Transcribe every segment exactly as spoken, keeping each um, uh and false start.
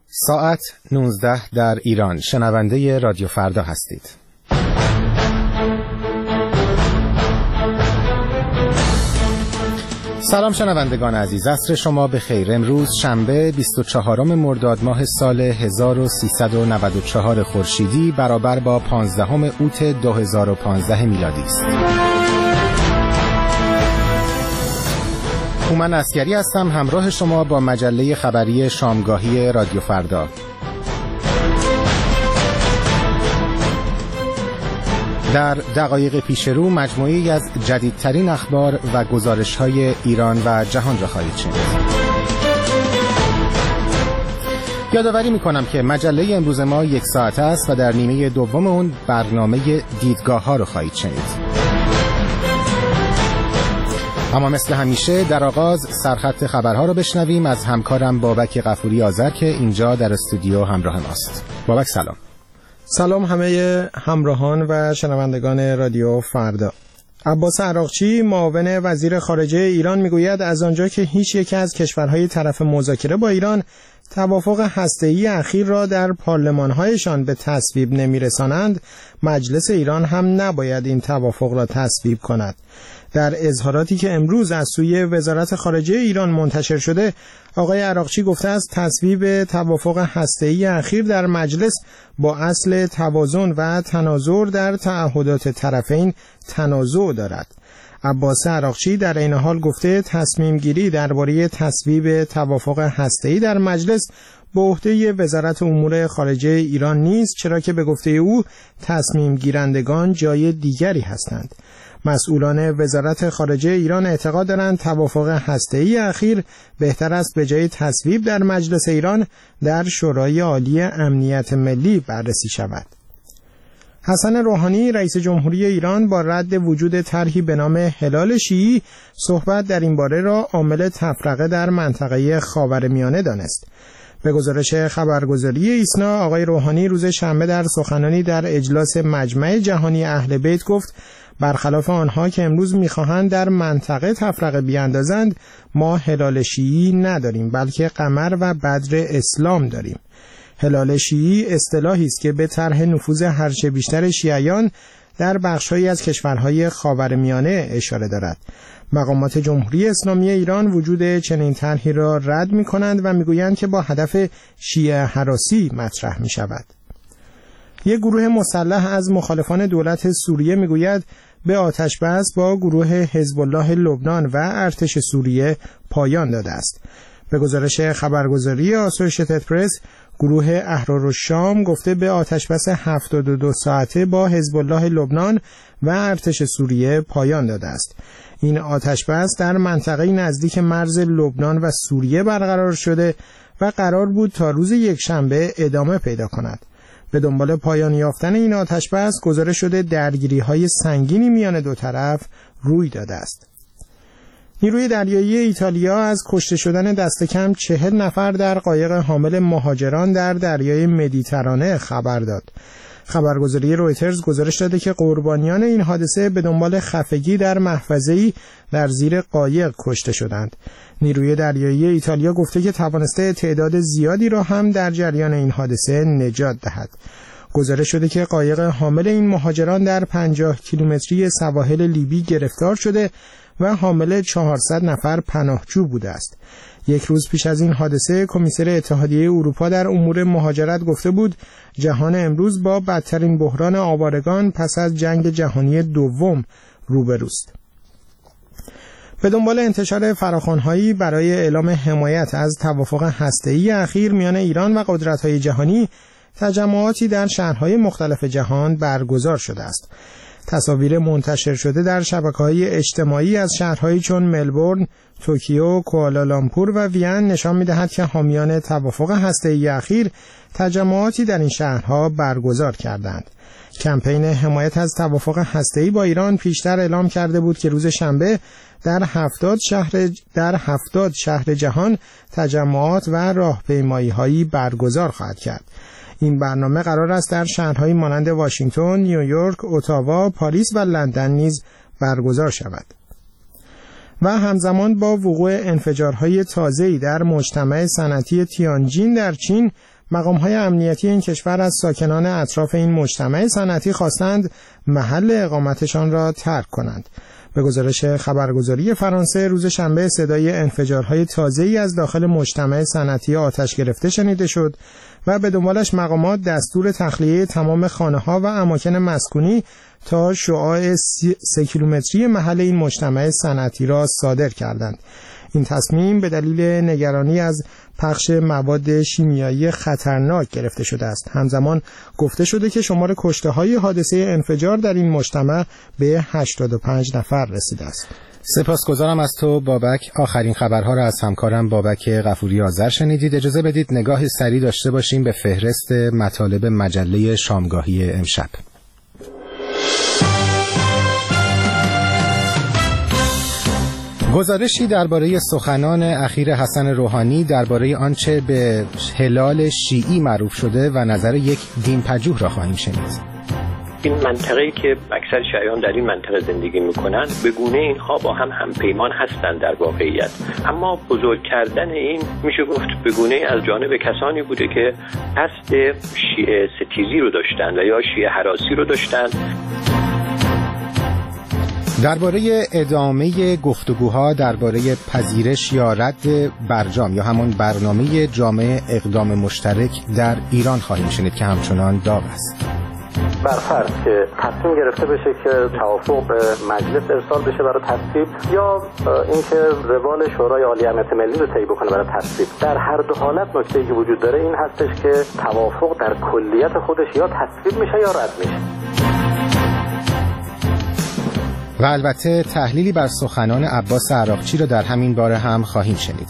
ساعت نوزده در ایران. شنونده رادیو فردا هستید. سلام شنوندگان عزیز، عصر شما به خیر. امروز شنبه بیست و چهارم مرداد ماه سال هزار و سیصد و نود و چهار خورشیدی برابر با پانزدهم اوت دو هزار و پانزده میلادی است. هومن عسگری هستم، همراه شما با مجله خبری شامگاهی رادیو فردا. در دقایق پیش رو مجموعه‌ای از جدیدترین اخبار و گزارش‌های ایران و جهان را خواهید شنید. یادآوری می‌کنم که مجله امروز ما یک ساعت است و در نیمه دوم اون برنامه دیدگاه‌ها را خواهید شنید. اما مثل همیشه در آغاز سرخط خبرها رو بشنویم از همکارم بابک غفوری آذر که اینجا در استودیو همراه ماست. بابک سلام. سلام همه همراهان و شنوندگان رادیو فردا. عباس عراقچی معاون وزیر خارجه ایران میگوید از آنجا که هیچ یک از کشورهای طرف مذاکره با ایران توافق هسته‌ای اخیر را در پارلمان‌هایشان به تصویب نمی‌رسانند، مجلس ایران هم نباید این توافق را تصویب کند. در اظهاراتی که امروز از سوی وزارت خارجه ایران منتشر شده، آقای عراقچی گفته است تصویب توافق هسته‌ای اخیر در مجلس با اصل توازن و تناظر در تعهدات طرفین تنازع دارد. عباس عراقچی در این حال گفته تصمیم گیری درباره تصویب توافق هسته‌ای در مجلس به عهده وزارت امور خارجه ایران نیست، چرا که به گفته او تصمیم گیرندگان جای دیگری هستند. مسئولان وزارت خارجه ایران اعتقاد دارند توافق هسته‌ای اخیر بهتر است به جای تصویب در مجلس ایران در شورای عالی امنیت ملی بررسی شود. حسن روحانی رئیس جمهوری ایران با رد وجود طرحی به نام هلال شیعی صحبت در این باره را عامل تفرقه در منطقه خاورمیانه دانست. به گزارش خبرگزاری ایسنا، آقای روحانی روز شنبه در سخنرانی در اجلاس مجمع جهانی اهل بیت گفت برخلاف آنها که امروز می‌خواهند در منطقه تفرقه بیاندازند، ما هلال شیعی نداریم بلکه قمر و بدر اسلام داریم. هلال شیعی اصطلاحی است که به طرح نفوذ هرچه بیشتر شیعیان در بخش‌هایی از کشورهای خاورمیانه اشاره دارد. مقامات جمهوری اسلامی ایران وجود چنین طرحی را رد می‌کنند و می‌گویند که با هدف شیعه هراسی مطرح می‌شود. یک گروه مسلح از مخالفان دولت سوریه می‌گوید به آتش بس با گروه حزب الله لبنان و ارتش سوریه پایان داده است. به گزارش خبرگزاری آسوشیتد پرس، گروه احرارالشام گفته به آتش بس هفتاد و دو ساعته با حزب الله لبنان و ارتش سوریه پایان داده است. این آتش بس در منطقه نزدیک مرز لبنان و سوریه برقرار شده و قرار بود تا روز یکشنبه ادامه پیدا کند. به دنبال پایان یافتن این آتش بس گزارش شده درگیری‌های سنگینی میان دو طرف روی داده است. نیروی دریایی ایتالیا از کشته شدن دست کم چهل نفر در قایق حامل مهاجران در دریای مدیترانه خبر داد. خبرگزاری رویترز گزارش داده که قربانیان این حادثه به دنبال خفگی در محفظه‌ای در زیر قایق کشته شدند. نیروی دریایی ایتالیا گفته که توانسته تعداد زیادی را هم در جریان این حادثه نجات دهد. گزارش شده که قایق حامل این مهاجران در پنجاه کیلومتری سواحل لیبی گرفتار شده و حامل چهارصد نفر پناهجو بوده است. یک روز پیش از این حادثه کمیسر اتحادیه اروپا در امور مهاجرت گفته بود جهان امروز با بدترین بحران آوارگان پس از جنگ جهانی دوم روبروست. به دنبال انتشار فراخوان‌هایی برای اعلام حمایت از توافق هسته‌ای اخیر میان ایران و قدرت‌های جهانی، تجمعاتی در شهرهای مختلف جهان برگزار شده است. تصاویر منتشر شده در شبکه‌های اجتماعی از شهرهایی چون ملبورن، توکیو، کوالالامپور و وین نشان می‌دهد که حامیان توافق هسته‌ای اخیر تجمعاتی در این شهرها برگزار کردند. کمپین حمایت از توافق هسته‌ای با ایران پیشتر اعلام کرده بود که روز شنبه در هفتاد شهر در هفتاد شهر جهان تجمعات و راهپیمایی‌هایی برگزار خواهد کرد. این برنامه قرار است در شهرهایی مانند واشنگتن، نیویورک، اتاوا، پاریس و لندن نیز برگزار شود. و همزمان با وقوع انفجارهای تازه‌ای در مجتمع صنعتی تیانجین در چین، مقام‌های امنیتی این کشور از ساکنان اطراف این مجتمع صنعتی خواستند محل اقامتشان را ترک کنند. به گزارش خبرگزاری فرانسه، روز شنبه صدای انفجارهای تازه‌ای از داخل مجتمع صنعتی آتش گرفته شنیده شد و به دنبالش مقامات دستور تخلیه تمام خانه‌ها و اماکن مسکونی تا شعاع سه کیلومتری محل این مجتمع صنعتی را صادر کردند. این تصمیم به دلیل نگرانی از پخش مواد شیمیایی خطرناک گرفته شده است. همزمان گفته شده که شمار کشته‌های حادثه انفجار در این مجتمع به هشتاد و پنج نفر رسیده است. سپاسگزارم از تو بابک. آخرین خبرها را از همکارم بابک غفوری آذر شنیدید. اجازه بدید نگاهی سریع داشته باشیم به فهرست مطالب مجله شامگاهی امشب. گزارشی درباره سخنان اخیر حسن روحانی درباره آنچه به هلال شیعی معروف شده و نظر یک دینپژوه را خواهیم شنید. این منطقه‌ای که اکثر شیعیان در این منطقه زندگی می‌کنند به گونه اینها با هم همپیمان هستند در واقعیت، اما بزرگ کردن این میشه گفت به گونه از جانب کسانی بوده که قصد شیعه ستیزی رو داشتند و یا شیعه هراسی رو داشتند. درباره ادامه گفتگوها درباره پذیرش یا رد برجام یا همون برنامه جامع اقدام مشترک در ایران خواهیم شنید که همچنان داغ است. برفرض که تصمیم گرفته بشه که توافق به مجلس ارسال بشه برای تصویب یا اینکه روال شورای عالی امنیت ملی رو طی بکنه برای تصویب، در هر دو حالت نکته‌ای که وجود داره این هستش که توافق در کلیت خودش یا تصویب میشه یا رد میشه. و البته تحلیلی بر سخنان عباس عراقچی را در همین باره هم خواهیم شنید.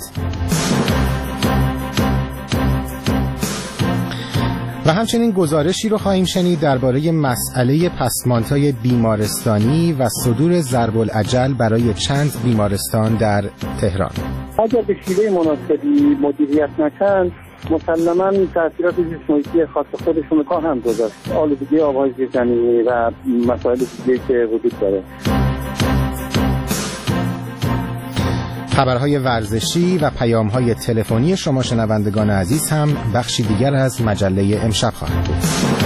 و همچنین گزارشی رو خواهیم شنید درباره مسئله پسماندهای بیمارستانی و صدور ضرب الاجل برای چند بیمارستان در تهران. اگر به شیوه مناسبی مدیریت نشن مسلماً تأثیرات زیست‌محیطی خاص خودشون رو هم گذاشت. آلودگی آب‌های زیرزمینی و مسائل دیگه‌ای که وجود داره. خبرهای ورزشی و پیام‌های تلفنی شما شنوندگان عزیز هم بخشی دیگر از مجله امشب خواهد بود.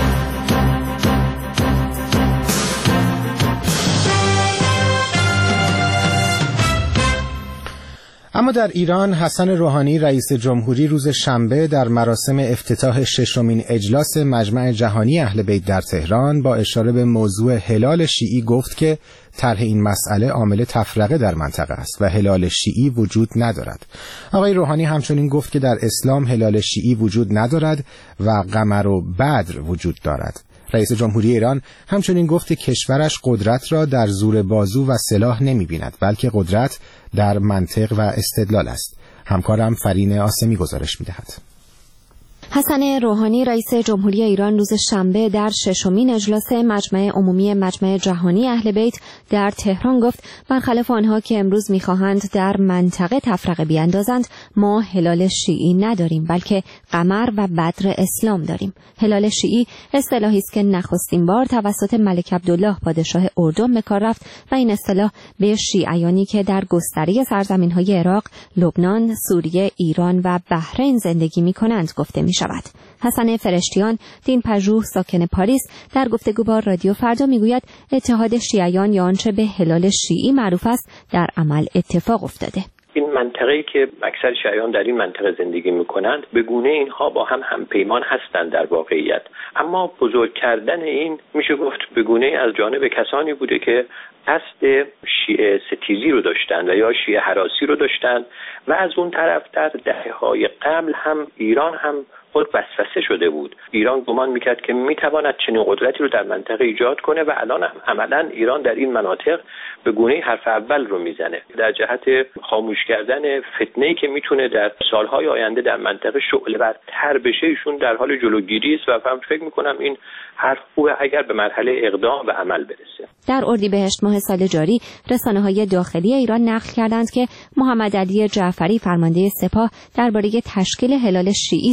اما در ایران حسن روحانی رئیس جمهوری روز شنبه در مراسم افتتاح ششمین اجلاس مجمع جهانی اهل بیت در تهران با اشاره به موضوع هلال شیعی گفت که طرح این مسئله عامل تفرقه در منطقه است و هلال شیعی وجود ندارد. آقای روحانی همچنین گفت که در اسلام هلال شیعی وجود ندارد و قمر و بدر وجود دارد. رئیس جمهوری ایران همچنین گفت که کشورش قدرت را در زور بازو و سلاح نمی بیند بلکه قدرت در منطق و استدلال است. همکارم فرین آسمی گزارش می دهد. حسن روحانی رئیس جمهوری ایران روز شنبه در ششمین اجلاس مجمع عمومی مجمع جهانی اهل بیت در تهران گفت برخلاف آنها که امروز می‌خواهند در منطقه تفرقه بیاندازند، ما هلال شیعی نداریم بلکه قمر و بدر اسلام داریم. هلال شیعی اصطلاحی است که نخستین بار توسط ملک عبدالله پادشاه اردن به کار رفت و این اصطلاح به شیعیانی که در گستره سرزمین‌های عراق، لبنان، سوریه، ایران و بحرین زندگی می‌کنند گفته می شود. حسن فرشتیان دینپژوه ساکن پاریس در گفتگو با رادیو فردا میگوید اتحاد شیعیان یا آنچه به هلال شیعی معروف است در عمل اتفاق افتاده. این منطقه‌ای که اکثر شیعیان در این منطقه زندگی می‌کنند به گونه اینها با هم همپیمان هستند در واقعیت، اما بزرگ کردن این میشه گفت به گونه از جانب کسانی بوده که قصد شیعه ستیزی رو داشتند و یا شیعه هراسی رو داشتند و از اون طرف در دهه‌های قبل هم ایران هم خود وسوسه شده بود. ایران گمان میکرد که میتواند چنین قدرتی رو در منطقه ایجاد کنه و الان هم عملاً ایران در این مناطق به گونه حرف اول رو میزنه در جهت خاموش کردن فتنه‌ای که میتونه در سالهای آینده در منطقه شعله‌ورتر بشه. ایشون در حال جلوگیری است و من فکر میکنم این حرف خوبه اگر به مرحله اقدام و عمل برسه. در اردیبهشت ماه سال جاری رسانه‌های داخلی ایران نقل کردند که محمد علی جعفری فرمانده سپاه درباره تشکیل هلال شیعی سخن گفته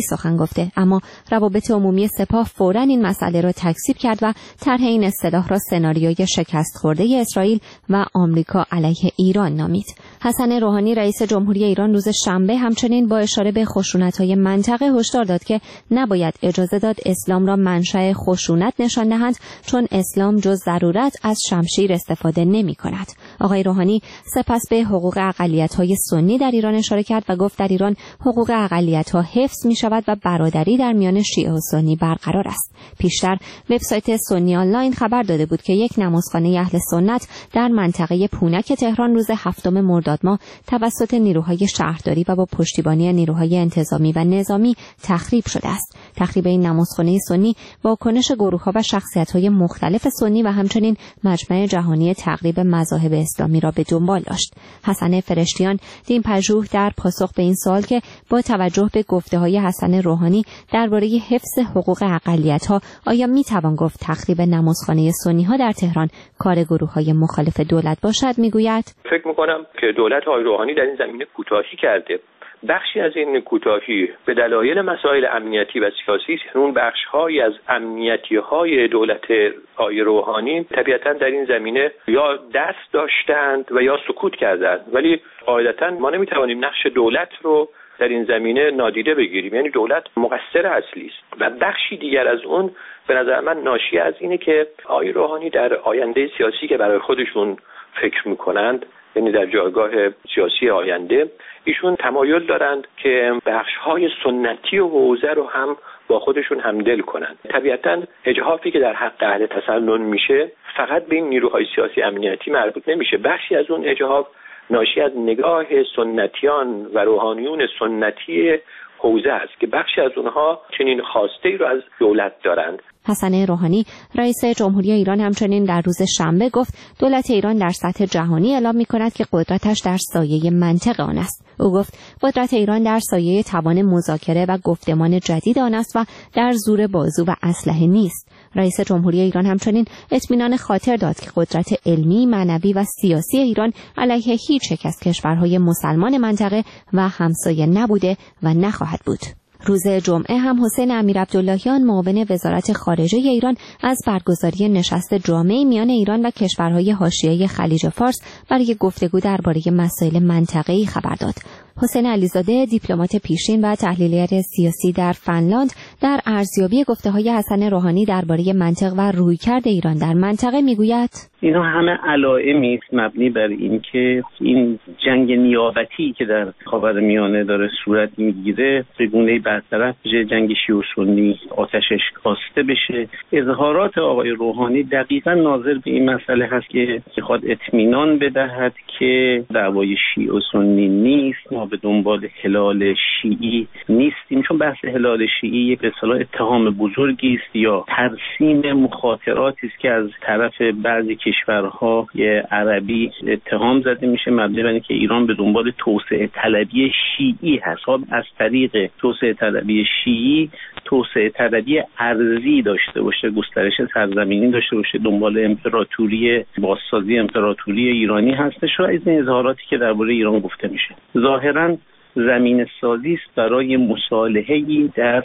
نهفته، اما روابط عمومی سپاه فوراً این مسئله را تکذیب کرد و طرح این اصطلاح را سناریوی شکست خورده اسرائیل و آمریکا علیه ایران نامید. حسن روحانی رئیس جمهوری ایران روز شنبه همچنین با اشاره به خشونت‌های منطقه هشدار داد که نباید اجازه داد اسلام را منشأ خشونت نشان دهند، چون اسلام جز ضرورت از شمشیر استفاده نمی‌کند. آقای روحانی سپس به حقوق اقلیت‌های سنی در ایران اشاره کرد و گفت در ایران حقوق اقلیت‌ها حفظ می‌شود و برادری در میان شیعه و سنی برقرار است. پیشتر وبسایت سنی آنلاین خبر داده بود که یک نمازخانه اهل سنت در منطقه پونک تهران روز هفتم مرداد ماه توسط نیروهای شهرداری و با پشتیبانی نیروهای انتظامی و نظامی تخریب شده است. تخریب این نمازخانه سنی واکنش گروه‌ها و شخصیت‌های مختلف سنی و همچنین مجمع جهانی تقریب مذاهب اسلامی را به دنبال داشت. حسن فرشتیان دین‌پژوه در پاسخ به این سوال که با توجه به گفته‌های حسن روحانی درباره حفظ حقوق اقلیت‌ها آیا می‌توان گفت تخریب نمازخانه سنی‌ها در تهران کار گروه‌های مخالف دولت باشد، میگوید فکر می‌کنم که دولت آقای روحانی در این زمینه کوتاهی کرده. بخشی از این کوتاهی به دلایل مسائل امنیتی و سیاسی است. اون بخش‌هایی از امنیتی‌های دولت آقای روحانی طبیعتاً در این زمینه یا دست داشتند و یا سکوت کردند، ولی قاعدتاً ما نمی‌توانیم نقش دولت رو در این زمینه نادیده بگیریم. یعنی دولت مقصر اصلی است و بخشی دیگر از اون به نظر من ناشی از اینه که آقای روحانی در آینده سیاسی که برای خودشون فکر می‌کنند، یعنی در جایگاه سیاسی آینده، ایشون تمایل دارند که بخش‌های سنتی و حوزه رو هم با خودشون همدل کنند. طبیعتاً اجحافی که در حق اهل تسنن میشه فقط به این نیروهای سیاسی امنیتی مربوط نمیشه. بخشی از اون اجحاف ناشی از نگاه سنتیان و روحانیون سنتی حوزه است که بخشی از اونها چنین خواسته ای رو از دولت دارند. حسن روحانی رئیس جمهوری ایران همچنین در روز شنبه گفت دولت ایران در سطح جهانی اعلام می‌کند که قدرتش در سایه منطق آن است. او گفت قدرت ایران در سایه توان مذاکره و گفتمان جدید آن است و در زور بازو و اسلحه نیست. رئیس جمهوری ایران همچنین اطمینان خاطر داد که قدرت علمی، معنوی و سیاسی ایران علیه هیچ یک از کشورهای مسلمان منطقه و همسایه نبوده و نخواهد بود. روز جمعه هم حسین امیرعبداللهیان معاون وزارت خارجه ایران از برگزاری نشست جامع میان ایران و کشورهای حاشیه خلیج فارس برای گفتگو درباره مسائل منطقه‌ای خبر داد. حسین علیزاده دیپلمات پیشین و تحلیلگر سیاسی در فنلاند در ارزیابی گفته‌های حسن روحانی درباره منطق و رویکرد ایران در منطقه میگوید اینا همه علائمی است مبنی بر اینکه این جنگ نیابتی که در خاورمیانه داره صورت میگیره به گونه‌ای برطرف بشه، جنگ شیعه و سنی آتشش کاسته بشه. اظهارات آقای روحانی دقیقاً ناظر به این مسئله هست که میخواد اطمینان بدهد که دعوای شیعه و سنی نیست، ما به دنبال هلال شیعی نیستیم، چون بحث هلال شیعی یک به اصطلاح اتهام بزرگی است یا ترسیم مخاطراتی است که از طرف بعضی کشورهای عربی اتهام زده میشه مبنی بر اینکه ایران به دنبال توسعه طلبی شیعی هست. از طریق توسعه طلبی شیعی توسعه طلبی ارضی داشته باشه، گسترش سرزمینی داشته باشه، دنبال امپراتوری بازسازی امپراتوری ایرانی هستش و از این اظهاراتی که درباره ایران گفته میشه ظاهراً زمین سازی است برای مصالحه‌ای در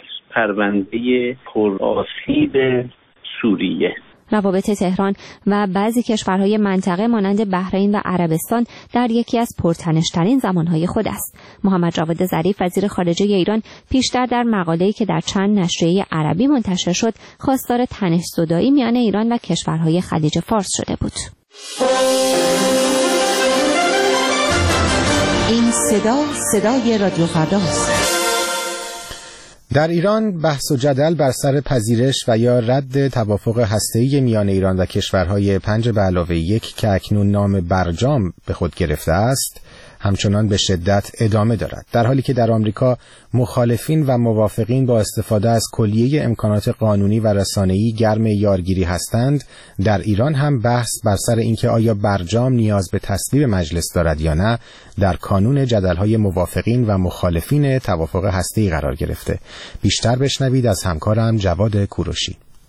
پرونده پرآسیب سوریه. روابط تهران و بعضی کشورهای منطقه مانند بحرین و عربستان در یکی از پرتنش‌ترین زمانهای خود است. محمد جواد ظریف وزیر خارجه ایران پیشتر در مقاله‌ای که در چند نشریه عربی منتشر شد خواستار تنش‌زدایی میان ایران و کشورهای خلیج فارس شده بود. این صدا صدای رادیو فرداست. در ایران بحث و جدل بر سر پذیرش و یا رد توافق هسته‌ای میان ایران و کشورهای پنج به علاوه یک که اکنون نام برجام به خود گرفته است همچنان به شدت ادامه دارد، در حالی که در آمریکا مخالفین و موافقین با استفاده از کلیه امکانات قانونی و رسانه‌ای گرم یارگیری هستند. در ایران هم بحث بر سر اینکه آیا برجام نیاز به تصویب مجلس دارد یا نه در کانون جدل‌های موافقین و مخالفین توافق هسته‌ای قرار گرفته. بیشتر بشنوید از همکارم جواد کوروشی.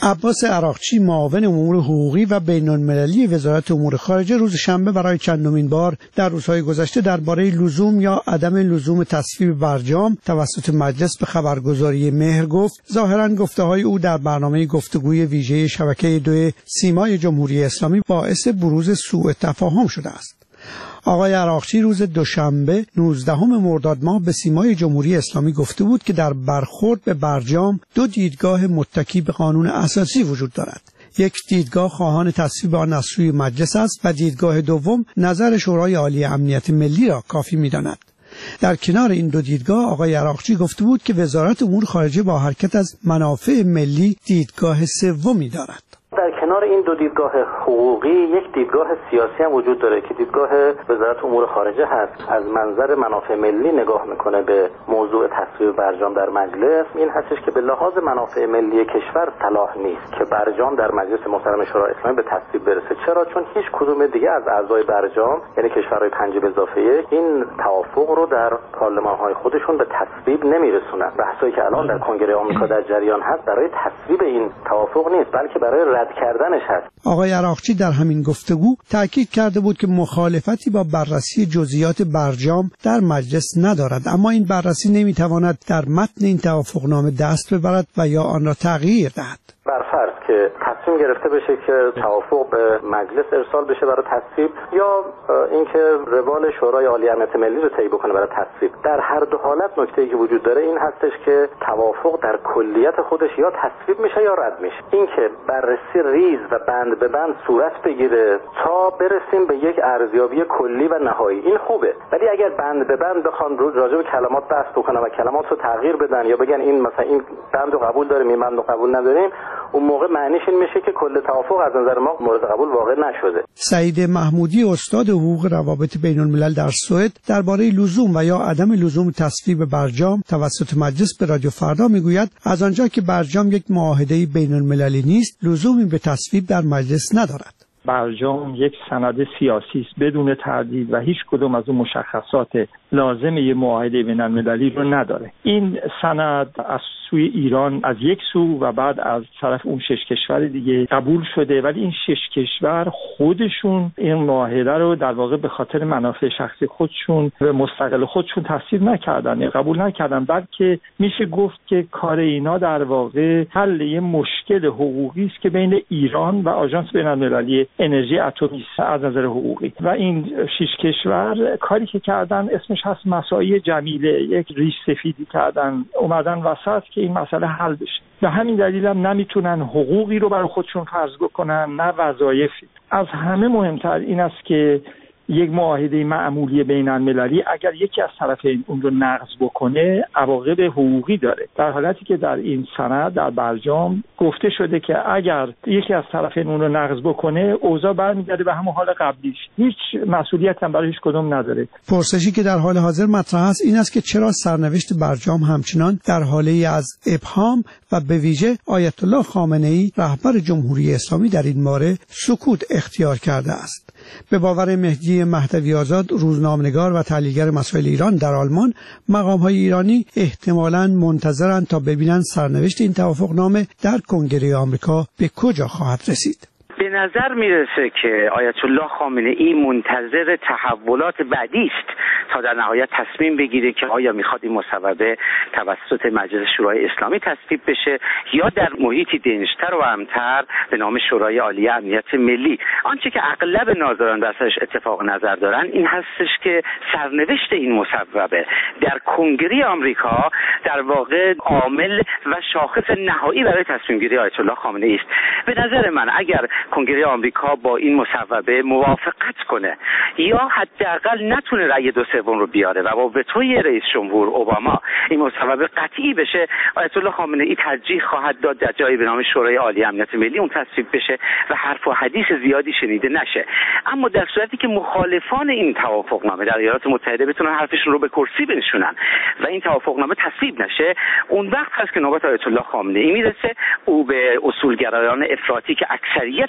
عباس عراقچی معاون امور حقوقی و بین‌المللی وزارت امور خارجه روز شنبه برای چندمین بار در روزهای گذشته درباره لزوم یا عدم لزوم تصویب برجام توسط مجلس به خبرگزاری مهر گفت ظاهراً گفته‌های او در برنامه گفتگوی ویژه شبکه دو سیمای جمهوری اسلامی باعث بروز سوء تفاهم شده است. آقای عراقچی روز دوشنبه نوزدهم مرداد ماه به سیمای جمهوری اسلامی گفته بود که در برخورد به برجام دو دیدگاه متکی به قانون اساسی وجود دارد. یک دیدگاه خواهان تصویب آن از سوی مجلس است و دیدگاه دوم نظر شورای عالی امنیت ملی را کافی می‌داند. در کنار این دو دیدگاه آقای عراقچی گفته بود که وزارت امور خارجه با حرکت از منافع ملی دیدگاه سومی دارد. در کنار این دو دیدگاه حقوقی یک دیدگاه سیاسی هم وجود داره که دیدگاه وزارت امور خارجه هست. از منظر منافع ملی نگاه میکنه به موضوع تصویب برجام در مجلس. این هستش که به لحاظ منافع ملی کشور صلاح نیست که برجام در مجلس محترم شورای اسلامی به تصویب برسه. چرا؟ چون هیچ کدوم دیگه از اعضای برجام یعنی کشورهای پنج به اضافه یک این توافق رو در پارلمان‌های خودشون به تصویب نمیرسونن. بحثایی که الان در کنگره آمریکا در جریان هست برای تصویب این توافق نیست بلکه برای رد کردنش هست. آقای عراقچی در همین گفتگو تاکید کرده بود که مخالفتی با بررسی جزئیات برجام در مجلس ندارد، اما این بررسی نمیتواند در متن این توافقنامه دست ببرد و یا آن را تغییر دهد. برفرض که تصمیم گرفته بشه که توافق به مجلس ارسال بشه برای تصویب یا اینکه روال شورای عالی امنیت ملی رو طی بکنه برای تصویب، در هر دو حالت نکته‌ای که وجود داره این هستش که توافق در کلیت خودش یا تصویب میشه یا رد میشه. اینکه بررسی ریز و بند به بند صورت بگیره تا برسیم به یک ارزیابی کلی و نهایی این خوبه، ولی اگر بند به بند بخوان راجع به کلمات بحث بکنن و کلمات رو تغییر بدن یا بگن این مثلا این بند رو قبول داریم این بند رو قبول نداریم، اون موقع معنیش این میشه که کل توافق از نظر ما مورد قبول واقع نشده. سعید محمودی استاد حقوق روابط بین الملل در سوئد درباره لزوم و یا عدم لزوم تصویب برجام توسط مجلس به رادیو فردا میگوید از آنجا که برجام یک معاهده بین المللی نیست لزومی به تصویب در مجلس ندارد. برجام یک سند سیاسی است بدون تردید و هیچ کدوم از اون مشخصات لازم یه معاهده بین‌المللی رو نداره. این سند از سوی ایران از یک سو و بعد از طرف اون شش کشور دیگه قبول شده، ولی این شش کشور خودشون این معاهده رو در واقع به خاطر منافع شخصی خودشون و مستقل خودشون تصویب نکردن یا قبول نکردن، بلکه میشه گفت که کار اینا در واقع حل یه مشکل حقوقی است که بین ایران و آژانس بین‌المللی انرژی اتمی از نظر حقوقی و این شش کشور کاری که کردن اسمش هست مساعی جمیله، یک ریش سفیدی کردن اومدن وسط که این مسئله حل بشه. به همین دلیل هم نمیتونن حقوقی رو برای خودشون فرض بکنن نه وظایفی. از همه مهمتر این است که یک معاهده معمولی بین المللی اگر یکی از طرفین اون رو نقض بکنه عواقب حقوقی داره، در حالتی که در این سند در برجام گفته شده که اگر یکی از طرفین اون رو نقض بکنه اوضاع برمیگرده به همون حال قبلیش، هیچ مسئولیت هم برای هیچ کدوم نداره. پرسشی که در حال حاضر مطرح است این است که چرا سرنوشت برجام همچنان در حاله از ابهام و به ویژه آیت الله خامنه ای رهبر جمهوری اسلامی در این باره سکوت اختیار کرده است. به باور مهدی مهدوی آزاد روزنامه‌نگار و تحلیلگر مسائل ایران در آلمان، مقام‌های ایرانی احتمالاً منتظرند تا ببینند سرنوشت این توافقنامه در کنگره آمریکا به کجا خواهد رسید. به نظر میرسه که آیت الله خامنه ای منتظر تحولات بعدی است تا در نهایت تصمیم بگیره که آیا میخواد این مصوبه توسط مجلس شورای اسلامی تصویب بشه یا در محیطی دنجتر و امتر به نام شورای عالی امنیت ملی. آنچه که اغلب ناظران در سرش اتفاق نظر دارن این هستش که سرنوشت این مصوبه در کنگره آمریکا در واقع عامل و شاخص نهایی برای تصمیم گیری آیت الله خامنه ای است. به نظر من اگر کنگره آمریکا با این مصوبه موافقت کنه یا حداقل نتونه رأی دو سوم رو بیاره و با وتوی رئیس جمهور اوباما این مصوبه قطعی بشه، آیت الله خامنه ای ترجیح خواهد داد در جایی به نام شورای عالی امنیت ملی اون تصویب بشه و حرف و حدیث زیادی شنیده نشه. اما در صورتی که مخالفان این توافقنامه در ایالات متحده بتونن حرفشون رو به کرسی بنشونن و این توافقنامه تصویب نشه، اون وقت هست که نوبت آیت الله خامنه ای میرسه. او به اصولگرایان افراطی که اکثریت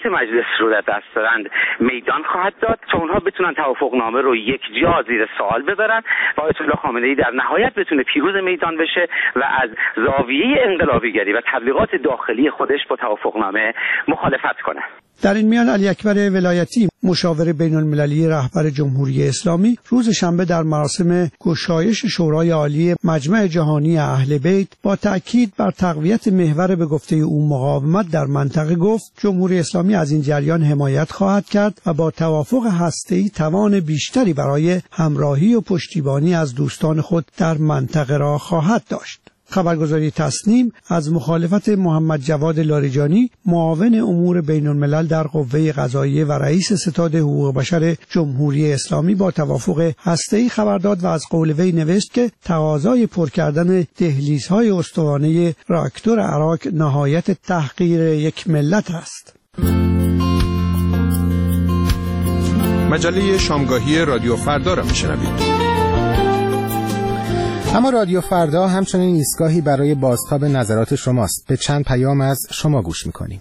مجلس رو در دست دارند میدان خواهد داد تا اونها بتونن توافقنامه رو یک جا زیر سوال ببرن و آیت الله خامنه‌ای در نهایت بتونه پیروز میدان بشه و از زاویه انقلابیگری و تبلیغات داخلی خودش با توافقنامه مخالفت کنه. در این میان علی اکبر ولایتی مشاور بین المللی رهبر جمهوری اسلامی روز شنبه در مراسم گشایش شورای عالی مجمع جهانی اهل بیت با تأکید بر تقویت محور به گفته او مقاومت در منطقه گفت جمهوری اسلامی از این جریان حمایت خواهد کرد و با توافق هسته‌ای توان بیشتری برای همراهی و پشتیبانی از دوستان خود در منطقه را خواهد داشت. خبرگزاری تصنیم از مخالفت محمد جواد لاریجانی معاون امور بین الملل در قوه قضاییه و رئیس ستاد حقوق بشر جمهوری اسلامی با توافق هسته‌ای خبر داد و از قول وی نوشت که تقاضای پر کردن دهلیزهای استوانه راکتور عراق نهایت تحقیر یک ملت است. مجله شامگاهی رادیو فردا را میشنوید. اما رادیو فردا همچنین ایستگاهی برای بازتاب نظرات شماست. به چند پیام از شما گوش میکنیم.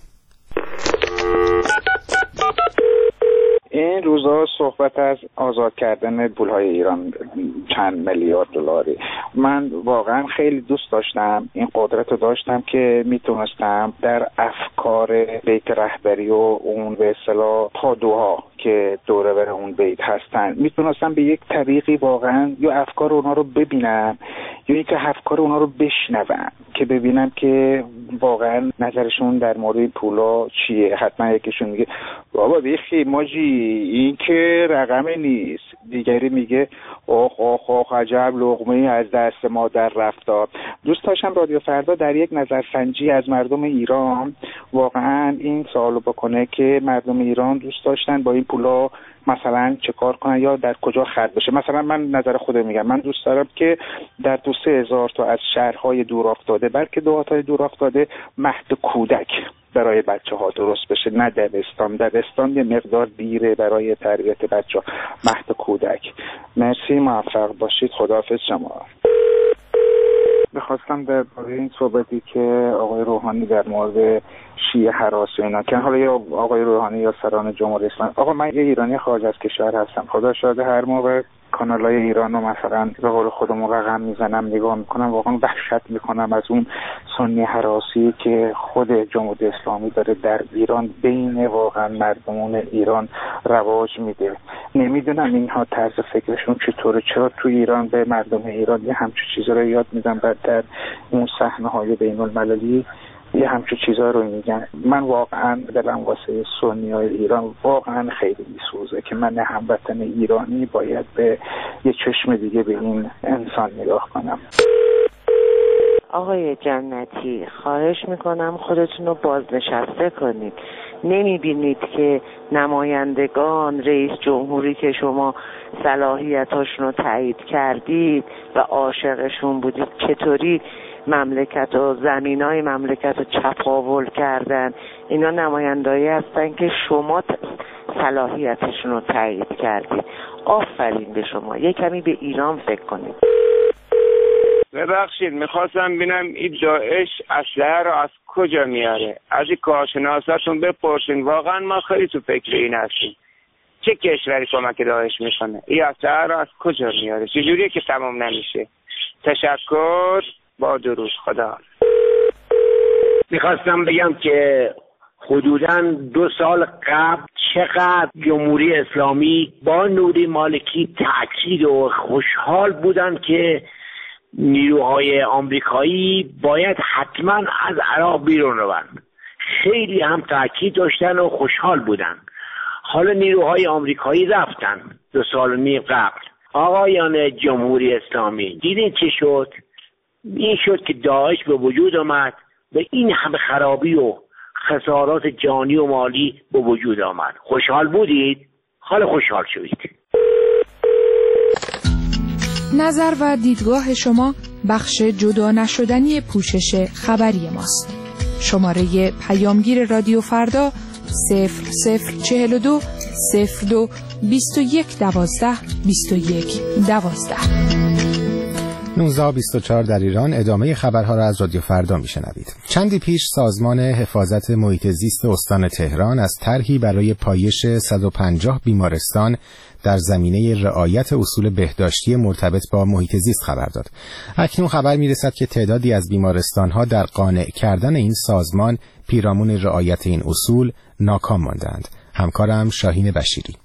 این روزها صحبت از آزاد کردن پولهای ایران چند میلیارد دلاری، من واقعا خیلی دوست داشتم، این قدرت رو داشتم که میتونستم در افکار بیت رهبری و اون به اصطلاح پادوها که دوره بر اون بیت هستن میتونستم به یک طریقی واقعا یا افکار اونا رو ببینم یا اینکه افکار اونا رو بشنوم که ببینم که واقعا نظرشون در مورد پولا چیه. حتما یکیشون میگه بابا بیخی ماجی این که رقم نیست، دیگری میگه آخ آخ آخ عجب لقمه از دست ما در رفت. دوست داشتم رادیو فردا در یک نظرسنجی از مردم ایران واقعا این سوالو بکنه که مردم ایران دوست داشتن با این پولا مثلا چه کار کنن یا در کجا خرج بشه. مثلا من نظر خودم میگم، من دوست دارم که در دو سه هزار تا از شهرهای دور افتاده بلکه دهات‌های دور افتاده مهد کودک برای بچه ها درست بشه، نه دبستان. دبستان یه مقدار دیره برای تربیت بچه ها. مهد کودک. مرسی، موفق باشید، خداحافظ شما. میخواستم در باره این صحبتی که آقای روحانی در مورد شیعه هراس و اینا که حالا یا آقای روحانی یا سران جمهوری اسلامی، آقا من یه ایرانی خارج از کشور هستم، خدا شاهد هر موقع کانالای ایران رو مثلا به قول خودمون رقم میزنم نگاه میکنم واقعا وحشت میکنم از اون سنی هراسی که خود جمهوری اسلامی داره در ایران بین واقعا مردمون ایران رواج میده. نمیدونم اینها طرز فکرشون چطوره، چرا تو ایران به مردم ایران یه همچین چیزا رو یاد میدن بعد در اون صحنه‌های بین المللی یه همچون چیزا رو میگن. من واقعا دلم واسه سنیای ایران واقعا خیلی میسوزه که من هموطن ایرانی باید به یه چشم دیگه به این انسان نگاه کنم. آقای جنتی خواهش میکنم خودتون رو بازنشسته کنید. نمیبینید که نمایندگان رئیس جمهوری که شما صلاحیتاشون رو تایید کردید و عاشقشون بودید چطوری مملکت و زمینای مملکت رو چپاول کردن؟ اینا نمایندایی هستن که شما صلاحیتشون رو تایید کردید. آفرین به شما. یه کمی به ایران فکر کنید. ببخشید میخواستم ببینم این داعش اسلحه رو از کجا میاره؟ از این کارشناساتون بپرسین. واقعا ما خیلی تو فکر این هستیم چه کشوری کمک داعش میکنه، این اسلحه رو از کجا میاره، چجوریه که تمام نمیشه؟ تشکر، با درود، خدا. میخواستم بگم که حدوداً دو سال قبل چقدر جمهوری اسلامی با نوری مالکی تأکید و خوشحال بودن که نیروهای آمریکایی باید حتما از عراق بیرون روند. خیلی هم تأکید داشتن و خوشحال بودن. حالا نیروهای آمریکایی رفتن دو سال و نیم قبل. آقایان جمهوری اسلامی دیدین چی شد؟ این شد که داعش به وجود آمد و این همه خرابی و خسارات جانی و مالی به وجود آمد. خوشحال بودید؟ حالا خوشحال شدید. نظر و دیدگاه شما بخش جدا نشدنی پوشش خبری ماست. شماره پیامگیر رادیو فردا صفر صفر چهل و دو صفر دو بیست و یک دوازده بیست و یک دوازده. نوزده و بیست و چهار در ایران. ادامه خبرها را از رادیو فردا میشنوید. چندی پیش سازمان حفاظت محیط زیست استان تهران از طرحی برای پایش صد و پنجاه بیمارستان در زمینه رعایت اصول بهداشتی مرتبط با محیط زیست خبر داد. اکنون خبر میرسد که تعدادی از بیمارستان‌ها در قانع کردن این سازمان پیرامون رعایت این اصول ناکام ماندند. همکارم شاهین بشیری.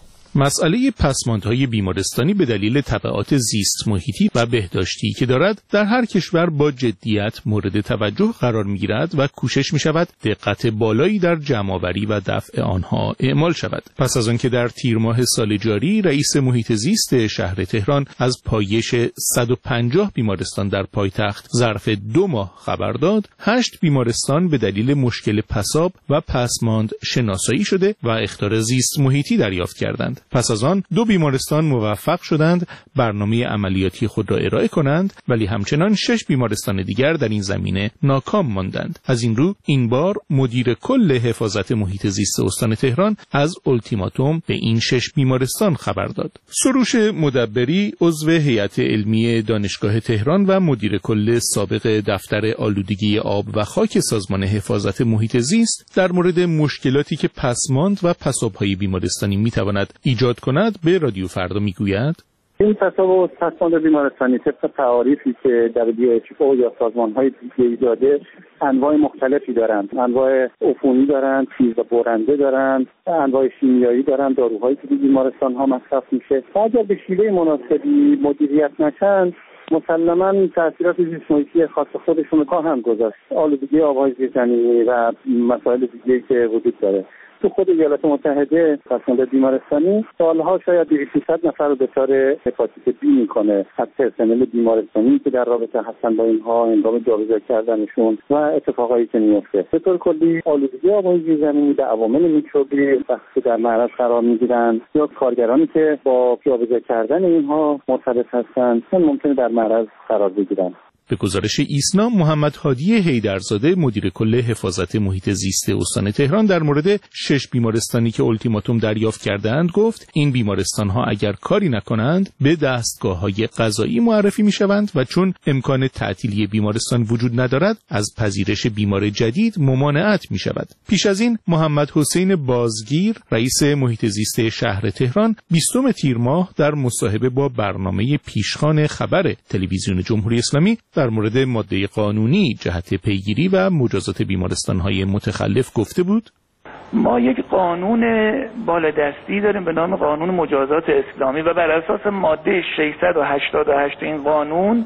مسئله پسماندهای بیمارستانی به دلیل تبعات زیست محیطی و بهداشتی که دارد در هر کشور با جدیت مورد توجه قرار می‌گیرد و کوشش می‌شود دقت بالایی در جمع‌آوری و دفع آنها اعمال شود. پس از آنکه در تیر ماه سال جاری رئیس محیط زیست شهر تهران از پایش صد و پنجاه بیمارستان در پایتخت ظرف دو ماه خبر داد، هشت بیمارستان به دلیل مشکل پساب و پسماند شناسایی شده و اخطار زیست محیطی دریافت کردند. پس از آن دو بیمارستان موفق شدند برنامه عملیاتی خود را ارائه کنند، ولی همچنان شش بیمارستان دیگر در این زمینه ناکام ماندند. از این رو این بار مدیر کل حفاظت محیط زیست استان تهران از التیماتوم به این شش بیمارستان خبر داد. سروش مدبری عضو هیئت علمی دانشگاه تهران و مدیر کل سابق دفتر آلودگی آب و خاک سازمان حفاظت محیط زیست در مورد مشکلاتی که پسماند و پساب‌های بیمارستانی می‌تواند ایجاد کند به رادیو فردا میگوید: این پساب و پسماند بیمارستانی طبق تعاریفی که دبلیو اچ او یا سازمان‌های دیگه‌ای داده انواع مختلفی دارند. انواع عفونی دارند، تیز و برنده دارند، انواع شیمیایی دارند، داروهایی که بیمارستان‌ها مصرف میشه. اگر به شیوه مناسبی مدیریت نشن، مسلماً تأثیرات زیست محیطی خاص خودشون رو خواهند گذاشت. آلودگی آب‌های زیرزمینی و مسائل دیگه‌ای که وجود داره. تو خود ایالات متحده پسماند بیمارستانی سالها شاید دویست نفر رو دچار هپاتیت بی میکنه از پرسنل بیمارستانی که در رابطه هستن با اینها هنگام جابجا کردنشون و اتفاقایی که میفته. به طور کلی آلودگی آب‌های زیرزمینی به عوامل میکروبی وقتی در معرض قرار میگیرن یا کارگرانی که با جابجا کردن اینها مرتبط هستن ممکنه در معرض قرار بگیرن. به گزارش ایسنا، محمد هادی حیدرزاده مدیر کل حفاظت محیط زیست استان تهران در مورد شش بیمارستانی که التیماتوم دریافت کردند گفت این بیمارستان ها اگر کاری نکنند به دستگاه های قضایی معرفی می شوند و چون امکان تعطیلی بیمارستان وجود ندارد از پذیرش بیمار جدید ممانعت می شود. پیش از این محمد حسین بازگیر رئیس محیط زیست شهر تهران بیستم تیر ماه در مصاحبه با برنامه پیشخوان خبر تلویزیون جمهوری اسلامی در مورد ماده قانونی جهت پیگیری و مجازات بیمارستان‌های متخلف گفته بود: ما یک قانون بالادستی داریم به نام قانون مجازات اسلامی و بر اساس ماده ششصد و هشتاد و هشت این قانون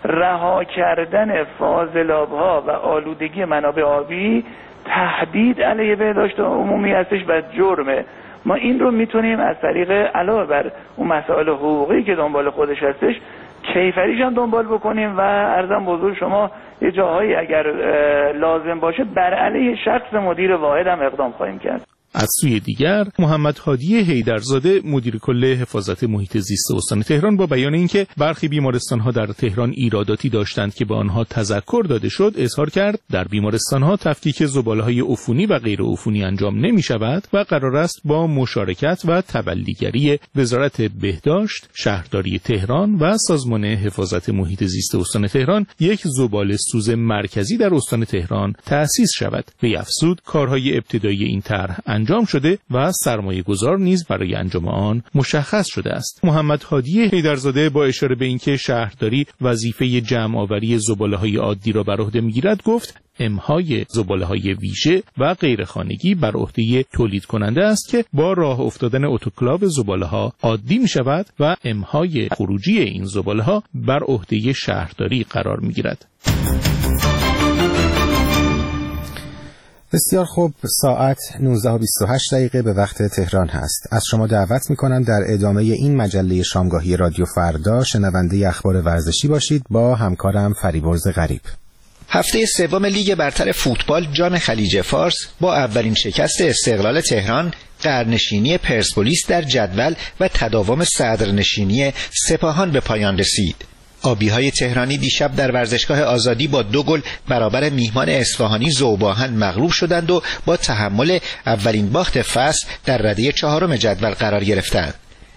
رها کردن فاضلاب‌ها و آلودگی منابع آبی تهدید علیه بهداشت عمومی هستش و جرمه. ما این رو میتونیم از طریق علاوه بر اون مسائل حقوقی که دنبال خودش هستش کیفریش هم دنبال بکنیم و عرضم بزرگ شما یه جاهایی اگر لازم باشه بر علیه شخص مدیر واحد هم اقدام خواهیم کرد. از سوی دیگر محمد هادی حیدرزاده مدیر کل حفاظت محیط زیست استان تهران با بیان اینکه برخی بیمارستان‌ها در تهران ایراداتی داشتند که به آنها تذکر داده شد اظهار کرد در بیمارستان‌ها تفکیک زباله‌های عفونی و غیر عفونی انجام نمی‌شود و قرار است با مشارکت و تبلیغری وزارت بهداشت، شهرداری تهران و سازمان حفاظت محیط زیست استان تهران یک زباله سوز مرکزی در استان تهران تأسیس شود. به افزود کارهای ابتدایی این طرح انجام شده و سرمایه گذار نیز برای انجام آن مشخص شده است. محمد هادی حیدرزاده با اشاره به اینکه شهرداری وظیفه جمع آوری زباله‌های عادی را بر عهده می‌گیرد گفت امهای زباله‌های ویژه و غیر خانگی بر عهده تولید کننده است که با راه افتادن اتوکلاو زباله‌ها عادی می‌شود و امهای خروجی این زباله‌ها بر عهده شهرداری قرار می‌گیرد. بسیار خوب، ساعت نوزده و بیست و هشت دقیقه به وقت تهران هست. از شما دعوت میکنم در ادامه این مجله شامگاهی رادیو فردا شنونده اخبار ورزشی باشید با همکارم فریبرز غریب. هفته سوم لیگ برتر فوتبال جام خلیج فارس با اولین شکست استقلال تهران، قرنشینی پرسپولیس در جدول و تداوم صدرنشینی سپاهان به پایان رسید. آبی‌های تهرانی دیشب در ورزشگاه آزادی با دو گل برابر میهمان اصفهانی ذوب‌آهن مغلوب شدند و با تحمل اولین باخت فصل در رده چهارم جدول قرار گرفتند.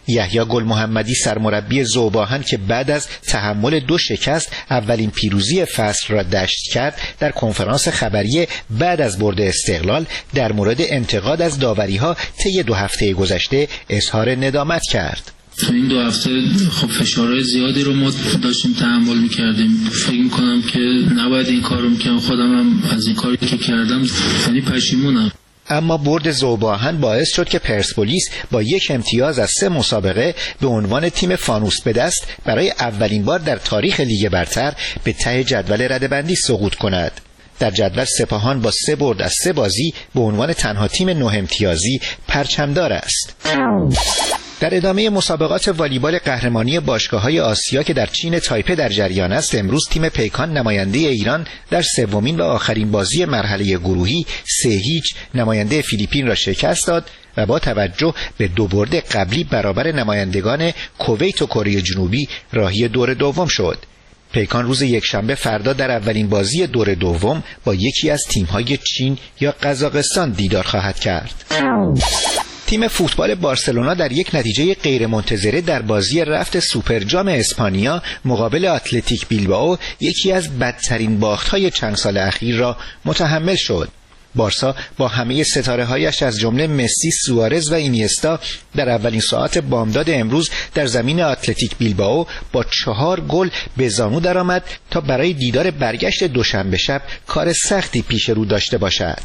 یحیی گل محمدی سرمربی ذوب‌آهن که بعد از تحمل دو شکست اولین پیروزی فصل را دشت کرد، در کنفرانس خبری بعد از برد استقلال در مورد انتقاد از داوری‌ها طی دو هفته گذشته اظهار ندامت کرد. تو این دو هفته خب فشارهای زیادی رو ما داشتیم تحمل می‌کردیم. فکر می‌کنم که نباید این کارو می‌کردم، خودم هم از این کاری که کردم یعنی پشیمونم. اما برد ذوب‌آهن باعث شد که پرسپولیس با یک امتیاز از سه مسابقه به عنوان تیم فانوس به دست برای اولین بار در تاریخ لیگ برتر به ته جدول رده‌بندی سقوط کند. در جدول سپاهان با سه برد از سه بازی به عنوان تنها تیم نه امتیازی پرچمدار است. در ادامه مسابقات والیبال قهرمانی باشگاه‌های آسیا که در چین تایپه در جریان است، امروز تیم پیکان نماینده ایران در سومین و آخرین بازی مرحله گروهی سه هیچ نماینده فیلیپین را شکست داد و با توجه به دو برد قبلی برابر نمایندگان کویت و کره جنوبی راهی دور دوم شد. پیکان روز یکشنبه فردا در اولین بازی دور دوم با یکی از تیم‌های چین یا قزاقستان دیدار خواهد کرد. تیم فوتبال بارسلونا در یک نتیجه غیرمنتظره در بازی رفت سوپرجام اسپانیا مقابل اتلتیک بیلبائو یکی از بدترین باخت‌های چند سال اخیر را متحمل شد. بارسا با همه ستاره‌هایش از جمله مسی، سوارز و اینیستا در اولین ساعت بامداد امروز در زمین اتلتیک بیلبائو با چهار گل به زانو درآمد تا برای دیدار برگشت دوشنبه شب کار سختی پیش رو داشته باشد.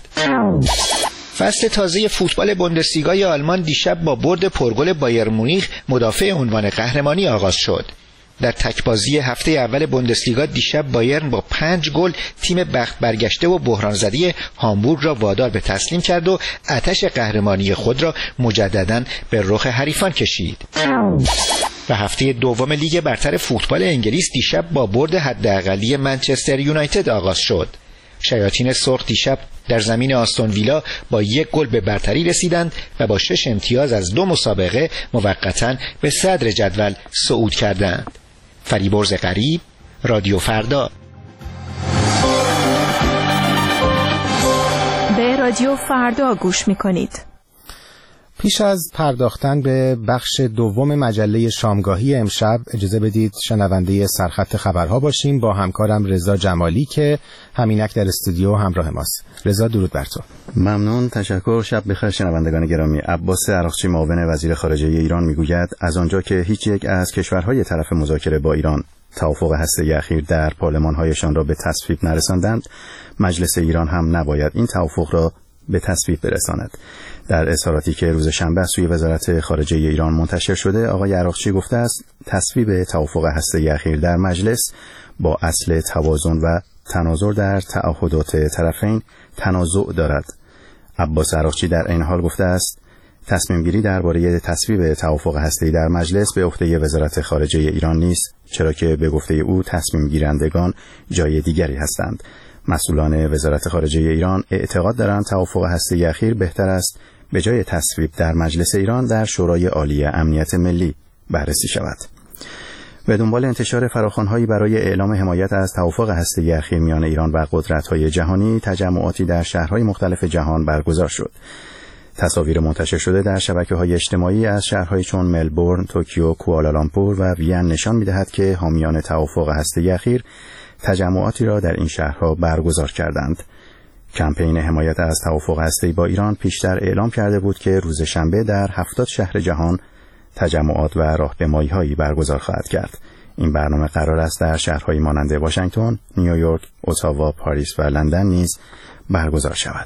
فصل تازه فوتبال بوندسلیگای آلمان دیشب با برد پرگل بایر مونیخ مدافع عنوان قهرمانی آغاز شد. در تکبازی هفته اول بوندسلیگا دیشب بایرن با پنج گل تیم بخت برگشته و بحران زده هامبورگ را وادار به تسلیم کرد و آتش قهرمانی خود را مجدداً به رخ حریفان کشید. و هفته دوم لیگ برتر فوتبال انگلیس دیشب با برد حداقلی منچستر یونایتد آغاز شد. شیاطین سرخ دیشب در زمین آستون ویلا با یک گل به برتری رسیدند و با شش امتیاز از دو مسابقه موقتاً به صدر جدول صعود کردند. فریبرز غریب، رادیو فردا. به رادیو فردا گوش می‌کنید. پیش از پرداختن به بخش دوم مجله شامگاهی امشب اجازه بدید شنونده سرخط خبرها باشیم با همکارم رضا جمالی که همینک در استودیو همراه ماست. رضا درود بر تو. ممنون، تشکر. شب بخیر شنوندگان گرامی. عباس عراقچی معاون وزیر خارجه ایران میگوید از آنجا که هیچ یک از کشورهای طرف مذاکره با ایران توافق هسته‌ای اخیر در پارلمان‌هایشان را به تصویب نرساندند، مجلس ایران هم نباید این توافق را به تصویب برساند. در اظهاراتی که روز شنبه از سوی وزارت خارجه ایران منتشر شده، آقای عراقچی گفته است تصویب توافق هسته‌ای اخیر در مجلس با اصل توازن و تناظر در تعهدات طرفین تنازع دارد. عباس عراقچی در این حال گفته است تصمیم گیری درباره تصویب توافق هسته‌ای در مجلس به عهده وزارت خارجه ایران نیست، چرا که به گفته او تصمیم گیرندگان جای دیگری هستند. مسئولان وزارت خارجه ایران اعتقاد دارند توافق هسته‌ای اخیر بهتر است به جای تصویب در مجلس ایران در شورای عالی امنیت ملی بررسی شود. به دنبال انتشار فراخوان‌هایی برای اعلام حمایت از توافق هسته‌ای اخیر میان ایران و قدرت‌های جهانی، تجمعاتی در شهرهای مختلف جهان برگزار شد. تصاویر منتشر شده در شبکه‌های اجتماعی از شهرهای چون ملبورن، توکیو، کوالالامپور و وین نشان می‌دهد که حامیان توافق هسته‌ای اخیر تجمعاتی را در این شهرها برگزار کردند. کمپین حمایت از توافق هسته‌ای با ایران پیشتر اعلام کرده بود که روز شنبه در هفتاد شهر جهان تجمعات و راهپیمایی‌هایی برگزار خواهد کرد. این برنامه قرار است در شهرهایی مانند واشنگتن، نیویورک، اتاوا، پاریس و لندن نیز برگزار شود.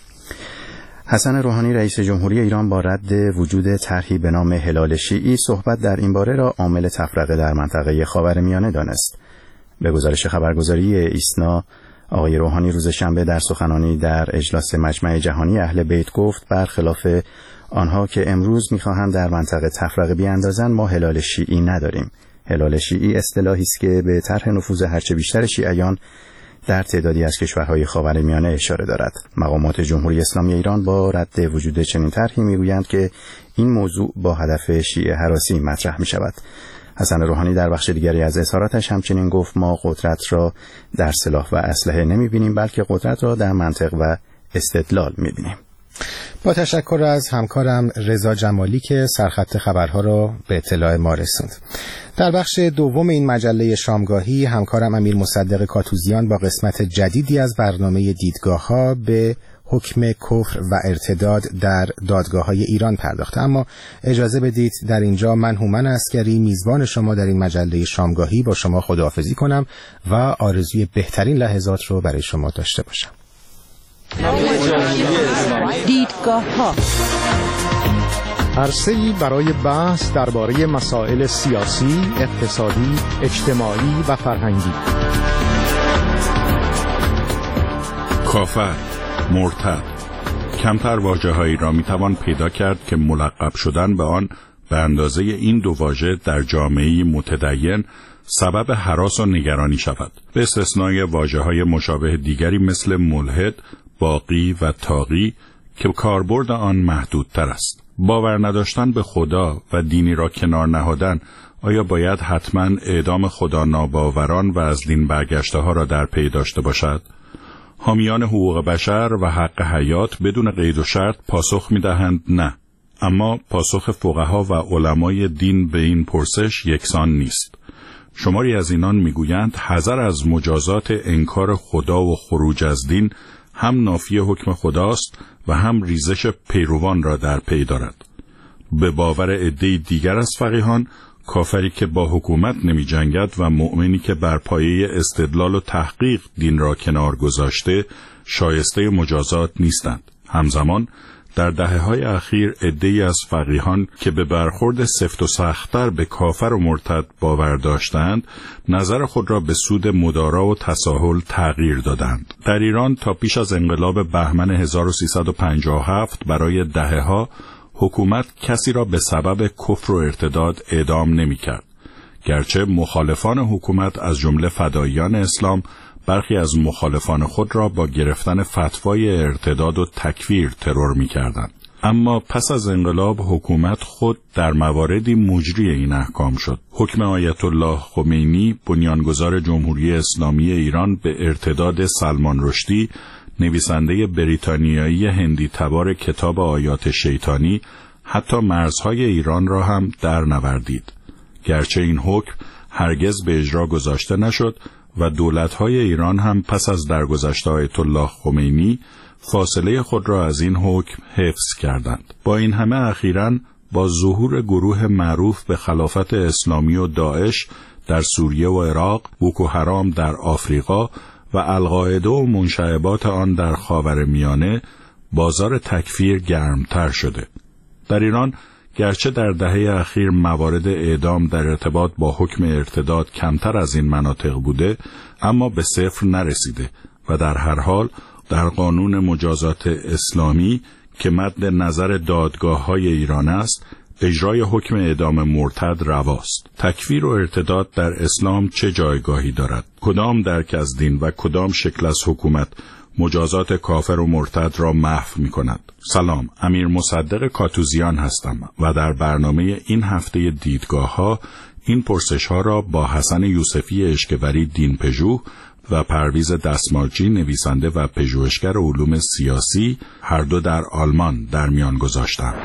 حسن روحانی رئیس جمهوری ایران با رد وجود طرحی به نام هلال شیعی صحبت در این باره را عامل تفرقه در منطقه خاورمیانه دانست. به گزارش خبرگزاری ایسنا، آقای روحانی روز شنبه در سخنانی در اجلاس مجمع جهانی اهل بیت گفت برخلاف آنها که امروز می‌خواهند در منطقه تفرقه بیاندازند، ما هلال شیعی نداریم. هلال شیعی اصطلاحی است که به طرح نفوذ هرچه بیشتر شیعیان در تعدادی از کشورهای خاورمیانه اشاره دارد. مقامات جمهوری اسلامی ایران با رد وجود چنین طرحی میگویند که این موضوع با هدف شیعه هراسی مطرح می شود. حسن روحانی در بخش دیگری از اظهاراتش همچنین گفت ما قدرت را در سلاح و اسلحه نمی بینیم، بلکه قدرت را در منطق و استدلال می بینیم. با تشکر از همکارم رضا جمالی که سرخط خبرها رو به اطلاع ما رسوند. در بخش دوم این مجله شامگاهی همکارم امیر مصدق کاتوزیان با قسمت جدیدی از برنامه دیدگاه‌ها به حکم کفر و ارتداد در دادگاه‌های ایران پرداخته. اما اجازه بدید در اینجا من هومن عسگری میزبان شما در این مجله شامگاهی با شما خداحافظی کنم و آرزوی بهترین لحظات رو برای شما داشته باشم. دیدگاه‌ها عرصه‌ای برای بحث درباره مسائل سیاسی، اقتصادی، اجتماعی و فرهنگی. کافر، مرتد، کمتر واژه‌هایی را میتوان پیدا کرد که ملقب شدن به آن به اندازه این دو واژه در جامعه متدین سبب هراس و نگرانی شود، به استثنای واژه‌های مشابه دیگری مثل ملحد، باغی و طاغی که کاربرد آن محدودتر است. باور نداشتن به خدا و دینی را کنار نهادن آیا باید حتما اعدام خدا ناباوران و از دین برگشته ها را در پی داشته باشد؟ حامیان حقوق بشر و حق حیات بدون قید و شرط پاسخ می‌دهند نه. اما پاسخ فقها و علمای دین به این پرسش یکسان نیست. شماری از اینان میگویند حذر از مجازات انکار خدا و خروج از دین هم نافی حکم خداست و هم ریزش پیروان را در پی دارد. به باور عده‌ای دیگر از فقیهان، کافری که با حکومت نمی جنگد و مؤمنی که بر پایه استدلال و تحقیق دین را کنار گذاشته شایسته مجازات نیستند. همزمان در دهه‌های اخیر عده‌ای از فقیهان که به برخورد سفت و سخت‌تر به کافر و مرتد باور داشتند، نظر خود را به سود مدارا و تساهل تغییر دادند. در ایران تا پیش از انقلاب بهمن هزار و سیصد و پنجاه و هفت برای دهه‌ها حکومت کسی را به سبب کفر و ارتداد اعدام نمی‌کرد. گرچه مخالفان حکومت از جمله فداییان اسلام برخی از مخالفان خود را با گرفتن فتوای ارتداد و تکفیر ترور می‌کردند. اما پس از انقلاب حکومت خود در مواردی مجری این احکام شد. حکم آیت الله خمینی بنیانگذار جمهوری اسلامی ایران به ارتداد سلمان رشدی، نویسنده بریتانیایی هندی تبار کتاب آیات شیطانی، حتی مرزهای ایران را هم در نوردید. گرچه این حکم هرگز به اجرا گذاشته نشد و دولت‌های ایران هم پس از درگذشت آیت الله خمینی فاصله خود را از این حکم حفظ کردند. با این همه اخیراً با ظهور گروه معروف به خلافت اسلامی و داعش در سوریه و عراق، بوکو حرام در آفریقا و القاعده و منشعبات آن در خاورمیانه، بازار تکفیر گرمتر شده. در ایران گرچه در دهه اخیر موارد اعدام در ارتباط با حکم ارتداد کمتر از این مناطق بوده، اما به صفر نرسیده و در هر حال در قانون مجازات اسلامی که مد نظر دادگاه‌های ایران است، اجرای حکم اعدام مرتد رواست. تکفیر و ارتداد در اسلام چه جایگاهی دارد؟ کدام درک از دین و کدام شکل از حکومت مجازات کافر و مرتد را محو می کند؟ سلام، امیر مصدق کاتوزیان هستم و در برنامه این هفته دیدگاه ها این پرسش ها را با حسن یوسفی اشکوری دین پژوه و پرویز دستمالچی نویسنده و پژوهشگر علوم سیاسی هر دو در آلمان در میان گذاشتم.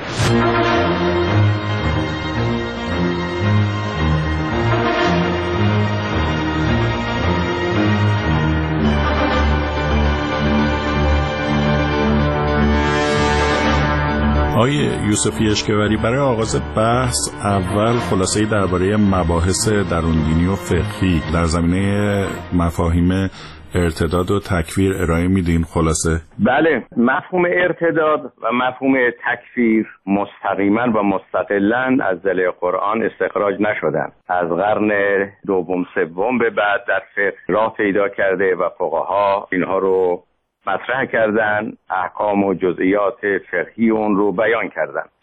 آقای یوسفی اشکوری، برای آغاز بحث اول خلاصه‌ای درباره مباحث درون‌دینی و فقهی در زمینه مفاهیم ارتداد و تکفیر ارائه میدین. خلاصه بله، مفهوم ارتداد و مفهوم تکفیر مستقیما و مستقلاً از دل قرآن استخراج نشدن. از قرن دوم سوم به بعد در فقه راه پیدا کرده و فقها اینها رو مطرح کردن، احکام و جزئیات فقهی اون رو بیان کردن.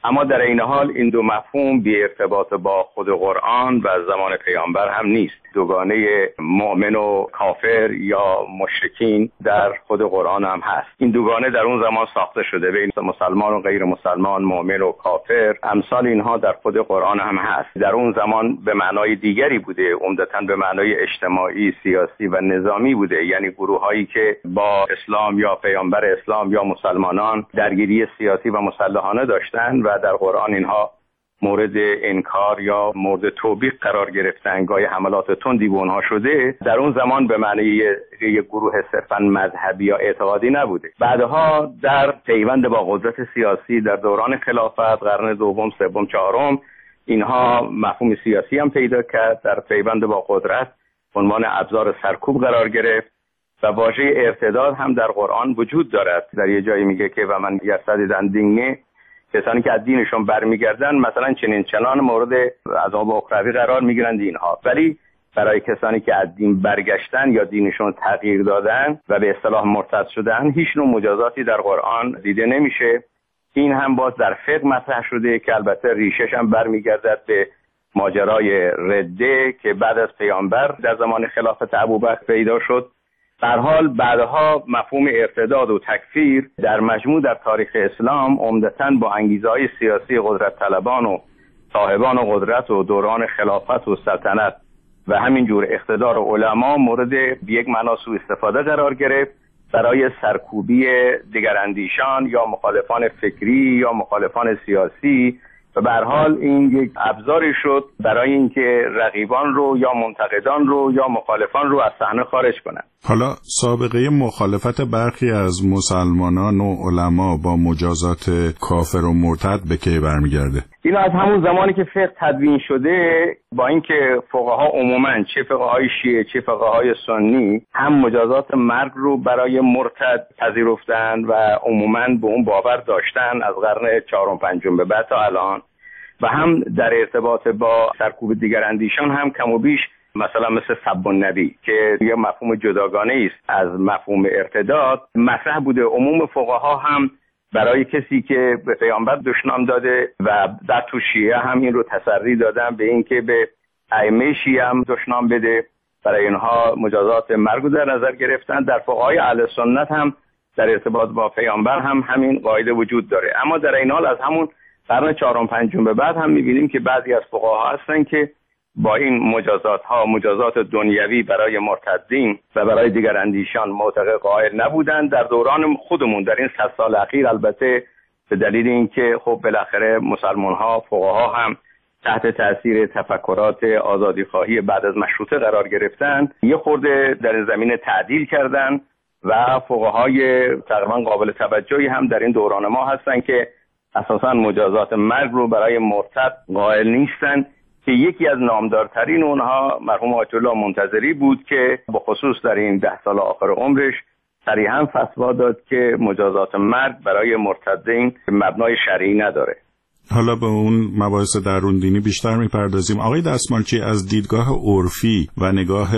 اما در این حال این دو مفهوم بی ارتباط با خود قرآن و زمان پیامبر هم نیست. دوگانه مؤمن و کافر یا مشرکین در خود قرآن هم هست. این دوگانه در اون زمان ساخته شده بین مسلمان و غیر مسلمان، مؤمن و کافر. امثال اینها در خود قرآن هم هست. در اون زمان به معنای دیگری بوده، عمدتاً به معنای اجتماعی، سیاسی و نظامی بوده، یعنی گروهایی که با اسلام یا پیامبر اسلام یا مسلمانان درگیری سیاسی و مسلحانه داشتن و در قرآن اینها مورد انکار یا مورد توبیخ قرار گرفتن، گاهی حملات تندی به اونها شده. در اون زمان به معنی یک گروه صرفاً مذهبی یا اعتقادی نبوده. بعدها در پیوند با قدرت سیاسی در دوران خلافت قرن دوم، سوم، چهارم اینها مفهوم سیاسی هم پیدا کرد، در پیوند با قدرت عنوان ابزار سرکوب قرار گرفت و واژه ارتداد هم در قرآن وجود دارد. در یه جایی میگه که و من یرتدن دینه، کسانی که از دینشون برمیگردن مثلا چنین چنان مورد عذاب اخروی قرار میگیرند اینها. ولی برای کسانی که از دین برگشتن یا دینشون تغییر دادن و به اصطلاح مرتد شدن هیچ نوع مجازاتی در قرآن دیده نمیشه. این هم باز در فقه مطرح شده که البته ریشش هم برمیگردد به ماجرای رده که بعد از پیامبر در زمان خلافت ابوبکر پیدا شد. به هر حال بعدها مفهوم ارتداد و تکفیر در مجموع در تاریخ اسلام عمدتاً با انگیزه‌های سیاسی قدرت طلبان و صاحبان و قدرت و دوران خلافت و سلطنت و همینجور اقتدار علما مورد یک معنا سوء استفاده قرار گرفت برای سرکوبی دیگراندیشان یا مخالفان فکری یا مخالفان سیاسی و به هر حال این یک ابزاری شد برای اینکه رقیبان رو یا منتقدان رو یا مخالفان رو از صحنه خارج کنند. حالا سابقه مخالفت برخی از مسلمانان و علما با مجازات کافر و مرتد به کی برمیگرده؟ این از همون زمانی که فقه تدوین شده، با اینکه فقها عموماً چه فقهای شیعه چه فقهای سنی هم مجازات مرگ رو برای مرتد پذیرفتن و عموماً به اون باور داشتن از قرن چهارم پنجم به بعد تا الان، و هم در ارتباط با سرکوب دیگراندیشان هم کم و بیش مثلا مثل سب النبی که یه مفهوم جداگانه است از مفهوم ارتداد مطرح بوده. عموم فقها هم برای کسی که به پیامبر دشنام داده و در تو شیعه هم این رو تسری دادن به این که به ائمه شیعه هم دشنام بده، برای اینها مجازات مرگ رو در نظر گرفتن. در فقهای اهل سنت هم در ارتباط با پیامبر هم همین قاعده وجود داره. اما در این حال از همون قرن چهارم پنجم به بعد هم می‌بینیم که بعضی از فقها هستن که با این مجازات ها، مجازات دنیوی برای مرتدین و برای دیگر اندیشان معتقد قائل نبودن. در دوران خودمون در این صد سال اخیر البته به دلیل اینکه خب بالاخره مسلمان ها، فقها هم تحت تاثیر تفکرات آزادی خواهی بعد از مشروطه قرار گرفتن، یه خورده در این زمینه تعدیل کردن و فقهای تقریبا قابل توجهی هم در این دوران ما هستن که اساساً مجازات مرگ رو برای مرتد قائل نیستن، که یکی از نامدارترین اونها مرحوم آیت الله منتظری بود که به خصوص در این ده سال آخر عمرش صریحاً فتوا داد که مجازات مرگ برای مرتدین مبنای شرعی نداره. حالا به اون مباحث درون دینی بیشتر میپردازیم. آقای دستمالچی، از دیدگاه عرفی و نگاه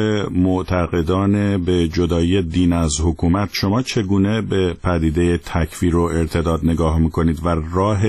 معتقدان به جدایی دین از حکومت شما چگونه به پدیده تکفیر و ارتداد نگاه میکنید و راه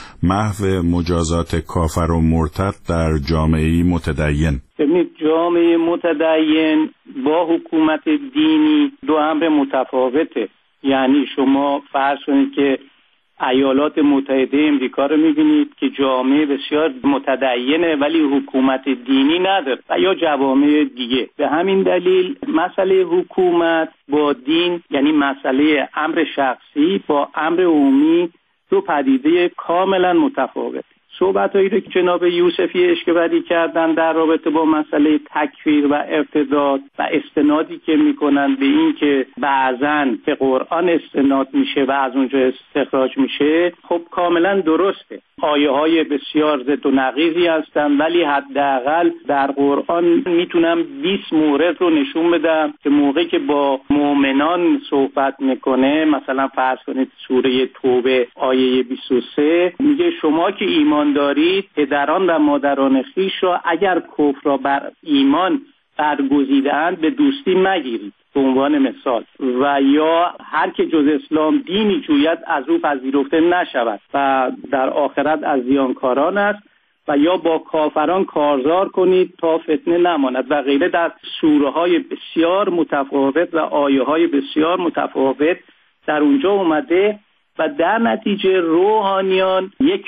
محو مجازات کافر و مرتد در جامعه متدین؟ ببینید، جامعه متدین با حکومت دینی دو امر متفاوته. یعنی شما فرض کنید که ایالات متحده امریکا رو می‌بینید که جامعه بسیار متدینه ولی حکومت دینی نداره، و یا جوامع دیگه. به همین دلیل مسئله حکومت با دین، یعنی مسئله امر شخصی با امر عمومی، دو پدیده کاملا متفاوت. صحبتایی رو که جناب یوسفی اشکبری کردن در رابطه با مسئله تکفیر و ارتداد و استنادی که میکنن به این که بعضاً به قرآن استناد میشه و از اونجا استخراج میشه، خب کاملا درسته. آیه های بسیار ضد و نقیضی هستن، ولی حداقل در قرآن میتونم بیست مورد رو نشون بدم که موقعی که با مؤمنان صحبت میکنه، مثلا فرض کنید سوره توبه آیه بیست و سه میگه شما که ایمان دارید پدران و مادران خویش را اگر کفر را بر ایمان برگزیده‌اند به دوستی مگیرید به عنوان مثال، و یا هر که جز اسلام دینی جوید از او پذیرفته نشود و در آخرت از زیانکاران است، و یا با کافران کارزار کنید تا فتنه نماند و غیره. در سوره های بسیار متفاوت و آیه های بسیار متفاوت در اونجا اومده و در نتیجه روحانیان یک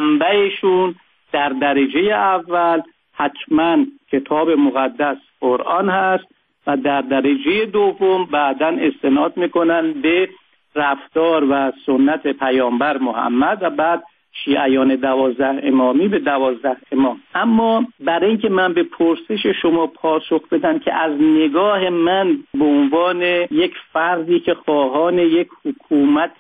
منبعشون در درجه اول حتما کتاب مقدس قرآن هست و در درجه دوم بعداً استناد میکنن به رفتار و سنت پیامبر محمد و بعد شیعیان دوازده امامی به دوازده امام. اما برای اینکه من به پرسش شما پاسخ بدم که از نگاه من به عنوان یک فردی که خواهان یک حکومت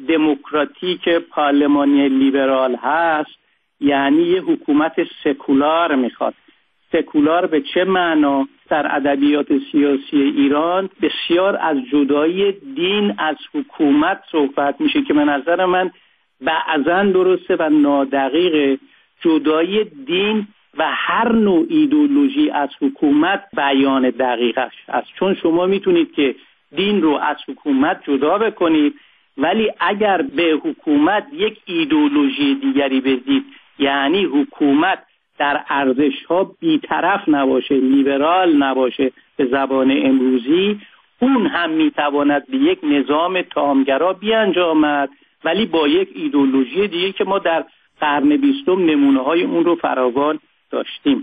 دموکراتیک پارلمانی لیبرال هست، یعنی یک حکومت سکولار میخواد. سکولار به چه معنا؟ در ادبیات سیاسی ایران بسیار از جدایی دین از حکومت صحبت میشه که به نظر من بعضاً درسته و نادقیق. جدایی دین و هر نوع ایدئولوژی از حکومت بیان دقیقش است، چون شما میتونید که دین رو از حکومت جدا بکنید، ولی اگر به حکومت یک ایدئولوژی دیگری بدید، یعنی حکومت در ارزش‌ها بی‌طرف نباشه، لیبرال نباشه به زبان امروزی، اون هم میتواند به یک نظام تامگرا بیانجامد، ولی با یک ایدئولوژی دیگه که ما در قرن بیستم نمونه‌های اون رو فراوان داشتیم.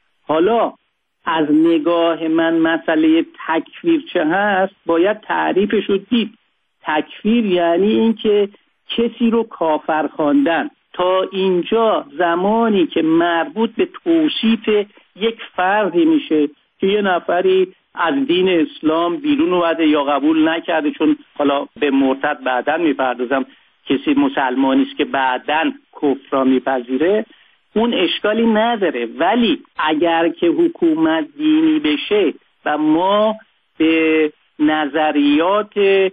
حالا از نگاه من مسئله تکفیر چه هست؟ باید تعریفش رو دید. تکفیر یعنی این که کسی رو کافر خواندن. تا اینجا زمانی که مربوط به توصیف یک فردی میشه که یه نفری از دین اسلام بیرون اومده یا قبول نکرده، چون حالا به مرتد بعداً میپردازم، کسی مسلمانی است که بعداً کفر را میپذیره، اون اشکالی نداره. ولی اگر که حکومت دینی بشه و ما به نظریات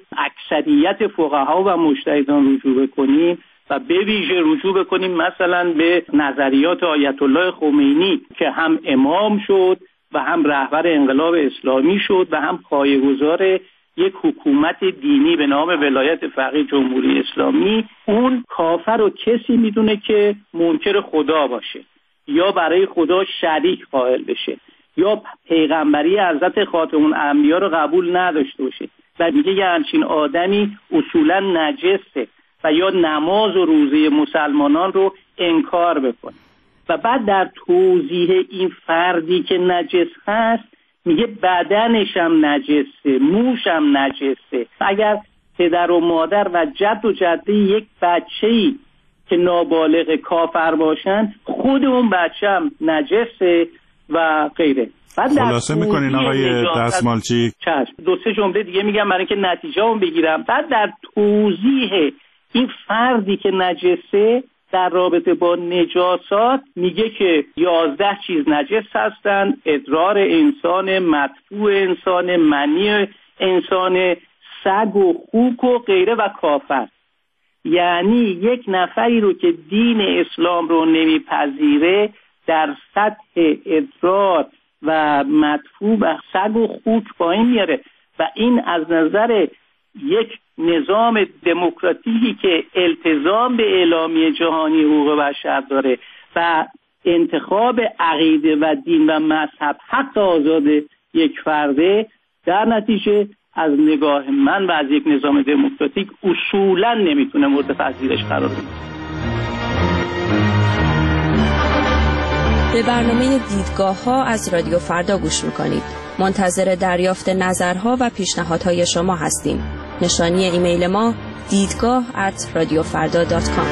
اکثریت فقها و مجتهدان رجوع بکنیم و به ویژه رجوع بکنیم مثلا به نظریات آیت الله خمینی که هم امام شد و هم رهبر انقلاب اسلامی شد و هم پایه‌گذار یک حکومت دینی به نام ولایت فقیه جمهوری اسلامی، اون کافر رو کسی میدونه که منکر خدا باشه یا برای خدا شریک قائل بشه یا پیغمبری حضرت خاتم الانبیا رو قبول نداشته باشه و میگه یه همچین آدمی اصولا نجسه و یا نماز و روزه مسلمانان رو انکار بکنه. و بعد در توضیح این فردی که نجس هست میگه بدنش هم نجسه، موش هم نجسه. اگر پدر و مادر و جد و جده یک بچه‌ای که نابالغ کافر باشن، خود اون بچه هم نجسه و غیره. خلاصه میکنین آقای دستمالچی؟ چشم. دو سه جمله دیگه میگم برای اینکه نتیجه اون بگیرم. بعد در توضیح این فردی که نجسه در رابطه با نجاسات میگه که یازده چیز نجس هستند: ادرار انسان، مدفوع انسان، منی انسان، سگ و خوک و غیره و کافر. یعنی یک نفری رو که دین اسلام رو نمیپذیره در سطح ادرار و مدفوع و سگ و خوک پایین میاره و این از نظر یک نظام دموکراتیکی که التزام به اعلامیه جهانی حقوق بشر داره و انتخاب عقیده و دین و مذهب حق آزاد یک فرده، در نتیجه از نگاه من و از یک نظام دموکراتیک اصولا نمیتونه مورد پذیرش قرار بگیره. به برنامه دیدگاه ها از رادیو فردا گوش میکنید. منتظر دریافت نظرها و پیشنهادهای شما هستیم. نشانی ایمیل ما دیدگاه ات رادیو فردا دات کام.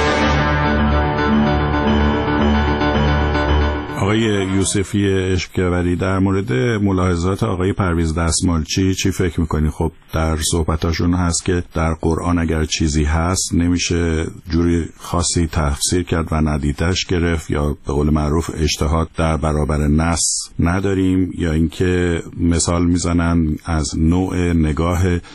آقای یوسفی اشکوری، در مورد ملاحظات آقای پرویز دستمالچی چی فکر میکنی؟ خب در صحبتاشون هست که در قرآن اگر چیزی هست نمیشه جوری خاصی تفسیر کرد و ندیدش گرفت، یا به قول معروف اجتهاد در برابر نص نداریم، یا اینکه مثال میزنن از نوع نگاه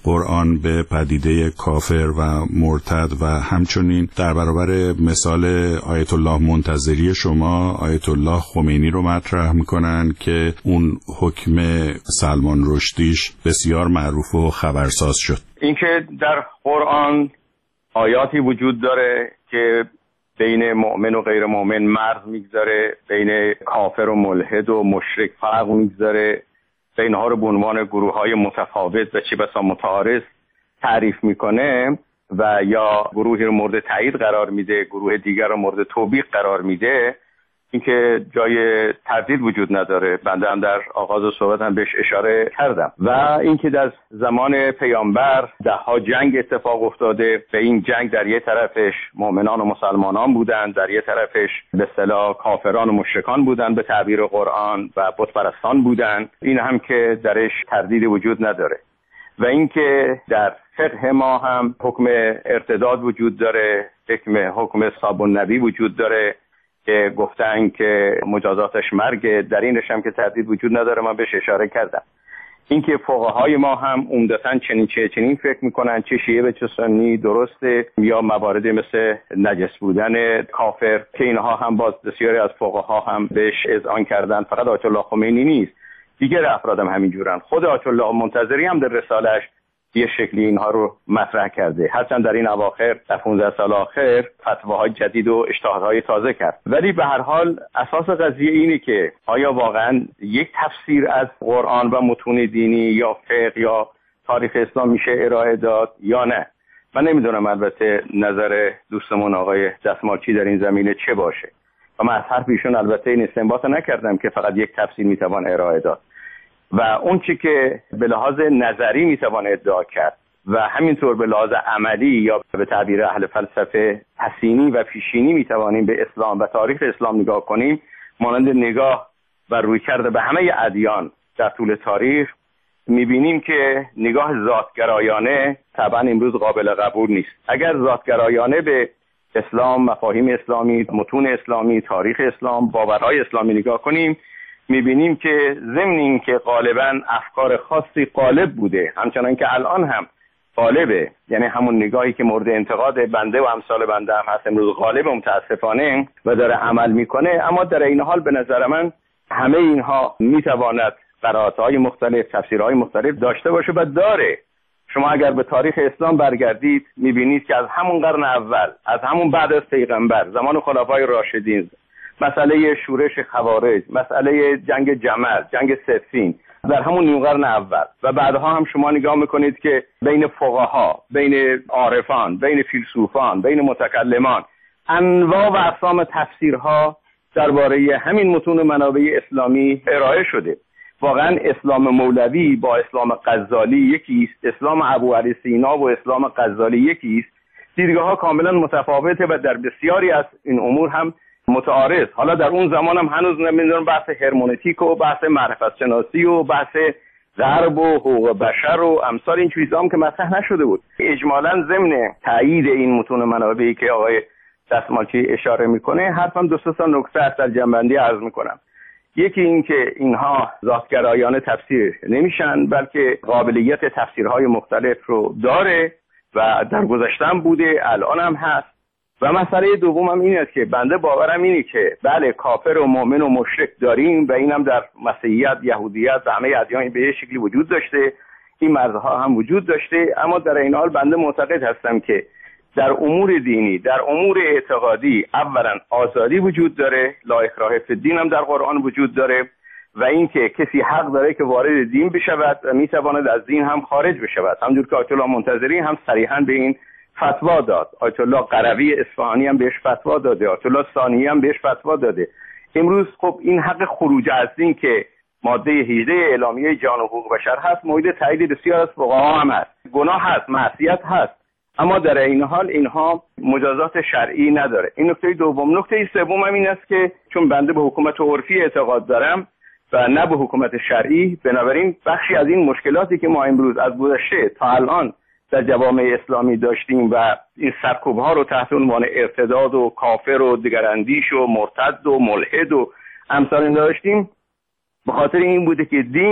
قرآن به پدیده کافر و مرتد و همچنین در برابر مثال آیت الله منتظری شما آیت الله خمینی رو مطرح میکنن که اون حکم سلمان رشدیش بسیار معروف و خبرساز شد. اینکه در قرآن آیاتی وجود داره که بین مؤمن و غیر مؤمن مرز میگذاره، بین کافر و ملحد و مشرک فرق میگذاره، به اینها رو به عنوان گروه‌های متفاوت و چه بسا متعارض تعریف میکنه و یا گروهی رو مورد تایید قرار میده، گروه دیگر رو مورد توبیخ قرار میده، اینکه جای تردید وجود نداره. بنده هم در آغاز صحبتم بهش اشاره کردم. و اینکه در زمان پیامبر ده ها جنگ اتفاق افتاده، به این جنگ در یه طرفش مؤمنان و مسلمانان بودن، در یه طرفش به اصطلاح کافران و مشرکان بودن به تعبیر قرآن و بت پرستان بودن. این هم که درش تردید وجود نداره. و اینکه در فقه ما هم حکم ارتداد وجود داره، حکم حکم صابون نبی وجود داره که گفتن که مجازاتش مرگه، در اینش هم که تردید وجود نداره، من بهش اشاره کردم. اینکه فقهای ما هم عمدتاً چنین چه چنین فکر میکنن، چه شیعه به چه سنی درسته، یا مواردی مثل نجس بودن کافر که اینها هم باز بسیاری از فقها هم بهش اذعان کردن. فقط آیت الله خمینی نیست، دیگر افراد هم همینجورن. خود آیت الله منتظری هم در رساله‌اش یه شکلی اینها رو مطرح کرده، هرچند در این اواخر در پانزده سال آخر فتواهای جدید و اجتهادهای تازه کرد. ولی به هر حال اساس قضیه اینه که آیا واقعا یک تفسیر از قرآن و متون دینی یا فقه یا تاریخ اسلام میشه ارائه داد یا نه. من نمیدونم البته نظر دوستمون آقای دستمالچی در این زمینه چه باشه و من از حرف ایشون البته این استنباط نکردم که فقط یک تفسیر میتوان ارائه داد و اون چی که به لحاظ نظری میتوان ادعا کرد و همینطور به لحاظ عملی یا به تعبیر اهل فلسفه حسینی و پیشینی میتوانیم به اسلام و تاریخ اسلام نگاه کنیم، مانند نگاه و رویکرد به همه ادیان در طول تاریخ، میبینیم که نگاه ذاتگرایانه طبعا امروز قابل قبول نیست. اگر ذاتگرایانه به اسلام، مفاهیم اسلامی، متون اسلامی، تاریخ اسلام، باورهای اسلامی نگاه کنیم، میبینیم که ضمن این که غالبا افکار خاصی غالب بوده، همچنان که الان هم غالبه، یعنی همون نگاهی که مورد انتقاد بنده و امثال بنده هم هست امروز غالب متاسفانه و داره عمل میکنه، اما در این حال به نظر من همه اینها میتواند قرائت‌های مختلف، تفسیرهای مختلف داشته باشه و داره. شما اگر به تاریخ اسلام برگردید میبینید که از همون قرن اول، از همون بعد از پیغمبر، زمان خلفای راشدین، مسئله شورش خوارج، مسئله جنگ جمل، جنگ صفین در همون نیمه قرن اول و بعدها هم شما نگاه میکنید که بین فقها، بین عارفان، بین فیلسوفان، بین متکلمان انواع و اقسام تفسیرها درباره همین متون و منابع اسلامی ارائه شده. واقعا اسلام مولوی با اسلام غزالی یکی است، اسلام ابو علی سینا و اسلام غزالی یکی است. دیدگاه‌ها کاملا متفاوته و در بسیاری از این امور هم متعارض. حالا در اون زمان هم هنوز نمیدونم بحث هرمونتیک و بحث معرفت شناسی و بحث غرب و حقوق بشر و امثال این چیزا هم که مطرح نشده بود. اجمالاً ضمن تایید این متون منابعی که آقای دستمالچی اشاره میکنه، حرفم دو سه تا نکته است در جنبندی عرض میکنم. یکی این که اینها ذاتگرایانه تفسیر نمیشن، بلکه قابلیت تفسیرهای مختلف رو داره و در گذشته بوده، الان هم هست. و مسئله دوم هم این است که بنده باورم اینه که بله کافر و مؤمن و مشرک داریم و اینم در مسیحیت، یهودیت و همه ادیان به یه شکلی وجود داشته، این مرزها هم وجود داشته، اما در این حال بنده معتقد هستم که در امور دینی، در امور اعتقادی اولا آزادی وجود داره، لا اکراه فی الدین هم در قرآن وجود داره و اینکه کسی حق داره که وارد دین بشود و میتواند از دین هم خارج بشود، همونجور که آیت الله منتظری هم صریحا به این فتوا داد، آیت الله قروی اصفهانی هم بهش فتوا داده، آیت الله ثانی هم بهش فتوا داده. امروز خب این حق خروج از دین که ماده هجده اعلامیه جان و حقوق بشر هست مورد تایید بسیار از فقها هم هست، گناه هست، معصیت هست، اما در این حال اینها مجازات شرعی نداره. این نکته دوم. نکته سوم هم این است که چون بنده به حکومت عرفی اعتقاد دارم و نه به حکومت شرعی، بنابراین بخشی از این مشکلاتی که ما امروز از گذشته تا الان در جوامع اسلامی داشتیم و این سرکوب‌ها رو تحت عنوان ارتداد و کافر و دگراندیش و مرتد و ملحد و امثال داشتیم، به خاطر این بوده که دین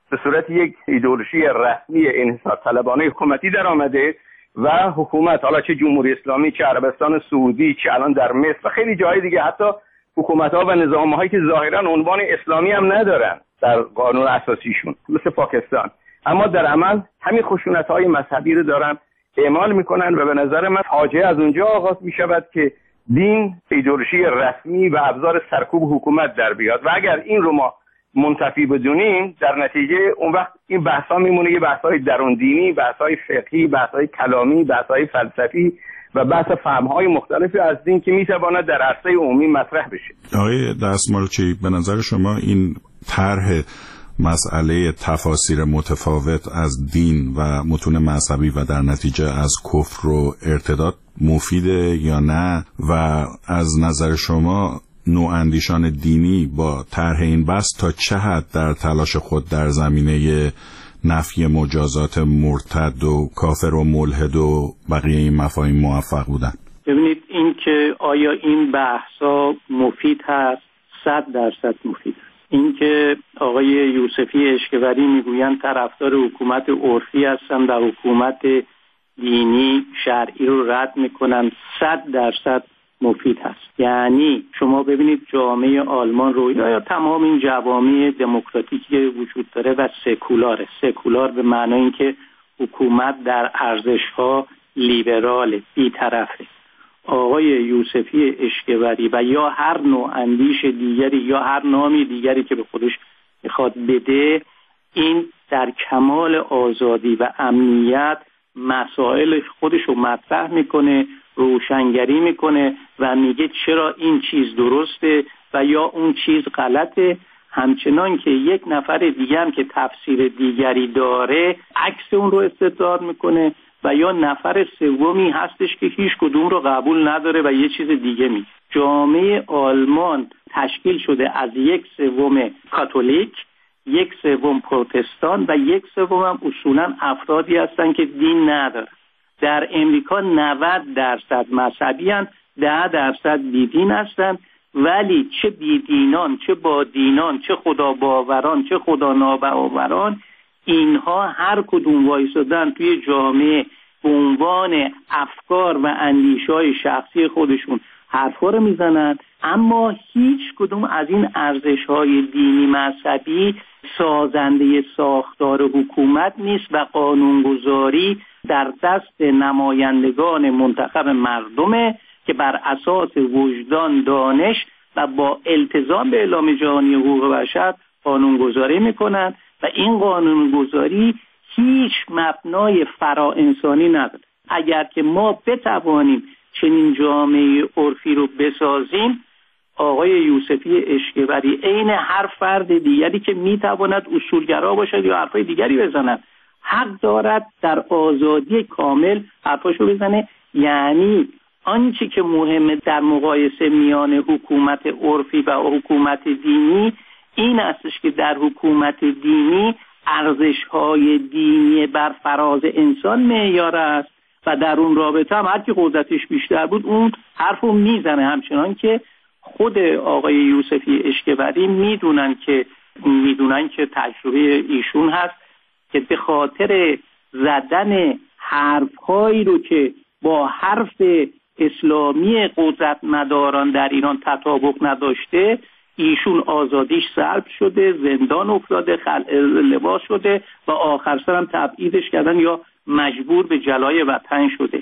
به صورت یک ایدئولوژی رسمی انحصار طلبانه حکومتی در آمده و حکومت، حالا چه جمهوری اسلامی، چه عربستان سعودی، چه الان در مصر و خیلی جاهای دیگه، حتی حکومت‌ها و نظام‌هایی که ظاهراً عنوان اسلامی هم ندارن در قانون اساسیشون، مثل پاکستان، اما در عمل همین خشونت‌های مذهبی رو دارن اعمال میکنن و به نظر من فاجعه از اونجا آغاز میشود که دین ایدئولوژی رسمی و ابزار سرکوب حکومت در بیاد و اگر این رو ما منتفی بدونیم، در نتیجه اون وقت این بحثا میمونه یه بحث‌های درون دینی، بحث‌های فقهی، بحث‌های کلامی، بحث‌های فلسفی و بحث فهم‌های مختلفی از دین که میتواند در عرصه عمومی مطرح بشه. آقای دستمالچی، به نظر شما این طرح مسئله تفاسیر متفاوت از دین و متون مذهبی و در نتیجه از کفر و ارتداد مفیده یا نه؟ و از نظر شما نواندیشان دینی با طرح این بحث تا چه حد در تلاش خود در زمینه نفی مجازات مرتد و کافر و ملحد و بقیه این مفاهیم موفق بودن؟ ببینید، این که آیا این بحثا مفید هست، صد درصد مفید هست. این که آقای یوسفی اشکوری میگویند طرفدار حکومت عرفی هستن و حکومت دینی شرعی رو رد میکنن، صد درصد مفید هست. یعنی شما ببینید جامعه آلمان رو یا تمام این جوامع دموکراتیکی که وجود داره و سکولاره، سکولار به معنای اینکه حکومت در ارزش‌ها لیبرال بی‌طرفه. آقای یوسفی اشکوری و یا هر نوع اندیش دیگری یا هر نامی دیگری که به خودش میخواد بده، این در کمال آزادی و امنیت مسائل خودش رو مطرح میکنه، روشنگری میکنه و میگه چرا این چیز درسته و یا اون چیز غلطه، همچنان که یک نفر دیگه هم که تفسیر دیگری داره عکس اون رو استدلال میکنه و یا نفر سومی هستش که هیچ کدوم رو قبول نداره و یه چیز دیگه میگه. جامعه آلمان تشکیل شده از یک سوم کاتولیک، یک سوم پروتستان و یک سوم هم اصولا افرادی هستن که دین ندارن. در امریکا نود درصد مذهبی هستن، ده درصد بیدین هستن، ولی چه بیدینان، چه با دینان، چه خدا باوران، چه خدا ناباوران، اینها هر کدوم وایسادن توی جامعه به عنوان افکار و اندیشه‌های شخصی خودشون حرفا رو میزنن، اما هیچ کدوم از این ارزش‌های دینی مذهبی سازنده ساختار حکومت نیست و قانونگذاری در دست نمایندگان منتخب مردمه که بر اساس وجدان، دانش و با التزام به اعلام جهانی حقوق بشر قانونگذاری میکنن و این قانونگذاری هیچ مبنای فرا انسانی نداره. اگر که ما بتوانیم چنین جامعه عرفی رو بسازیم، آقای یوسفی اشکوری عین هر فرد دیگری که میتواند اصولگرا باشد یا حرفای دیگری بزند، حق دارد در آزادی کامل حرفاشو بزنه. یعنی آنچه که مهمه در مقایسه میان حکومت عرفی و حکومت دینی این استش که در حکومت دینی ارزش‌های دینی بر فراز انسان معیار است و در اون رابطه هم هر کی قدرتش بیشتر بود اون حرفو میزنه، همچنان که خود آقای یوسفی اشکوری میدونن که میدونن که تجربه ایشون هست که به خاطر زدن حرف‌هایی رو که با حرف اسلامی قدرتمداران در ایران تطابق نداشته، ایشون آزادیش سلب شده، زندان افتاده، خلع لباس شده و آخر سر هم تبعیدش کردن یا مجبور به جلای وطن شده.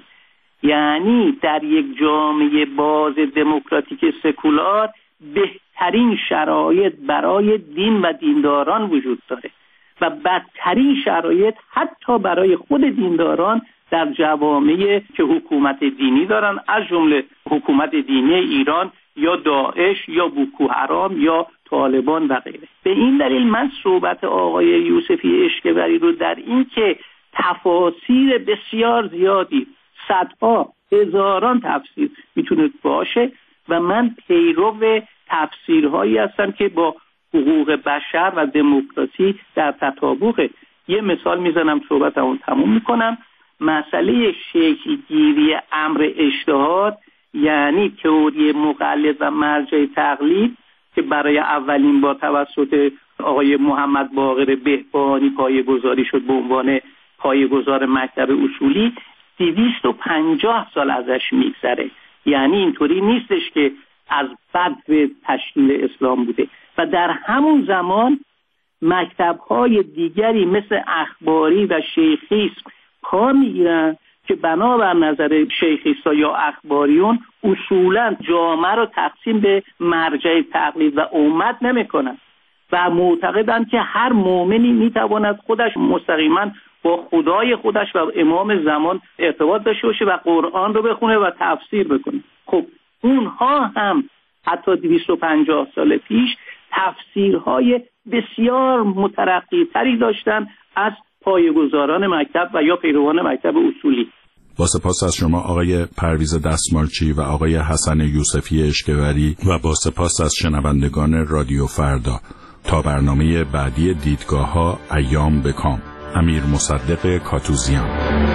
یعنی در یک جامعه باز دموکراتیک سکولار بهترین شرایط برای دین و دینداران وجود داره و بدترین شرایط حتی برای خود دینداران در جوامعی که حکومت دینی دارن، از جمله حکومت دینی ایران یا داعش یا بوکو حرام یا طالبان و غیره. به این دلیل من صحبت آقای یوسفی اشکوری رو در این که تفاسیر بسیار زیادی، صدها هزاران تفسیر میتونه باشه و من پیرو تفسیرهایی هستم که با حقوق بشر و دموکراسی در تطابقه. یه مثال میزنم صحبتمو تموم میکنم. مسئله شکلگیری امر اجتهاد، یعنی تئوری مقلد و مرجع تقلید که برای اولین بار توسط آقای محمد باقر بهبانی پایه‌گذاری شد به عنوان پایه‌گذار مکتب اصولی، دویست و پنجاه سال ازش میگذره. یعنی اینطوری نیستش که از بدو تشکیل اسلام بوده. و در همون زمان مکتب‌های دیگری مثل اخباری و شیخیسم کار میگیرن که بنابر نظر شیخیستا یا اخباریون اصولا جامعه رو تقسیم به مرجع تقلید و امت نمی‌کنن و معتقدند که هر مؤمنی میتواند خودش مستقیما با خدای خودش و امام زمان ارتباط داشته باشه و قرآن رو بخونه و تفسیر بکنه. خب اونها هم حتی دویست و پنجاه سال پیش تفسیرهای بسیار مترقی تری داشتن از پایه‌گذاران مکتب و یا پیروان مکتب اصولی. با سپاس از شما آقای پرویز دستمالچی و آقای حسن یوسفی اشکوری و با سپاس از شنوندگان رادیو فردا. تا برنامه بعدی دیدگاه ها، ایام بکام. امیر مصدق کاتوزیان.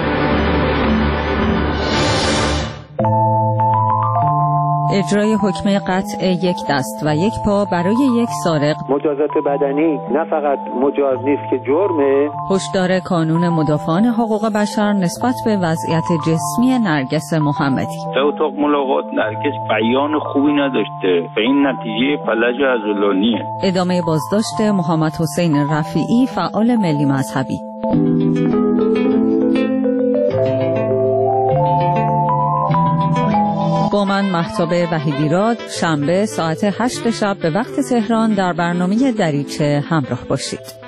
اجرای حکم قطع یک دست و یک پا برای یک سارق. مجازات بدنی نه فقط مجاز نیست که جرمه. هشدار کانون مدافعان حقوق بشر نسبت به وضعیت جسمی نرگس محمدی. در اتاق ملاقات نرگس بیان خوبی نداشته و این نتیجه فلج عضلانیه. ادامه بازداشت محمد حسین رفیعی فعال ملی مذهبی. با من مهتاب وحیدیراد، شنبه ساعت هشت شب به وقت تهران در برنامه دریچه همراه باشید.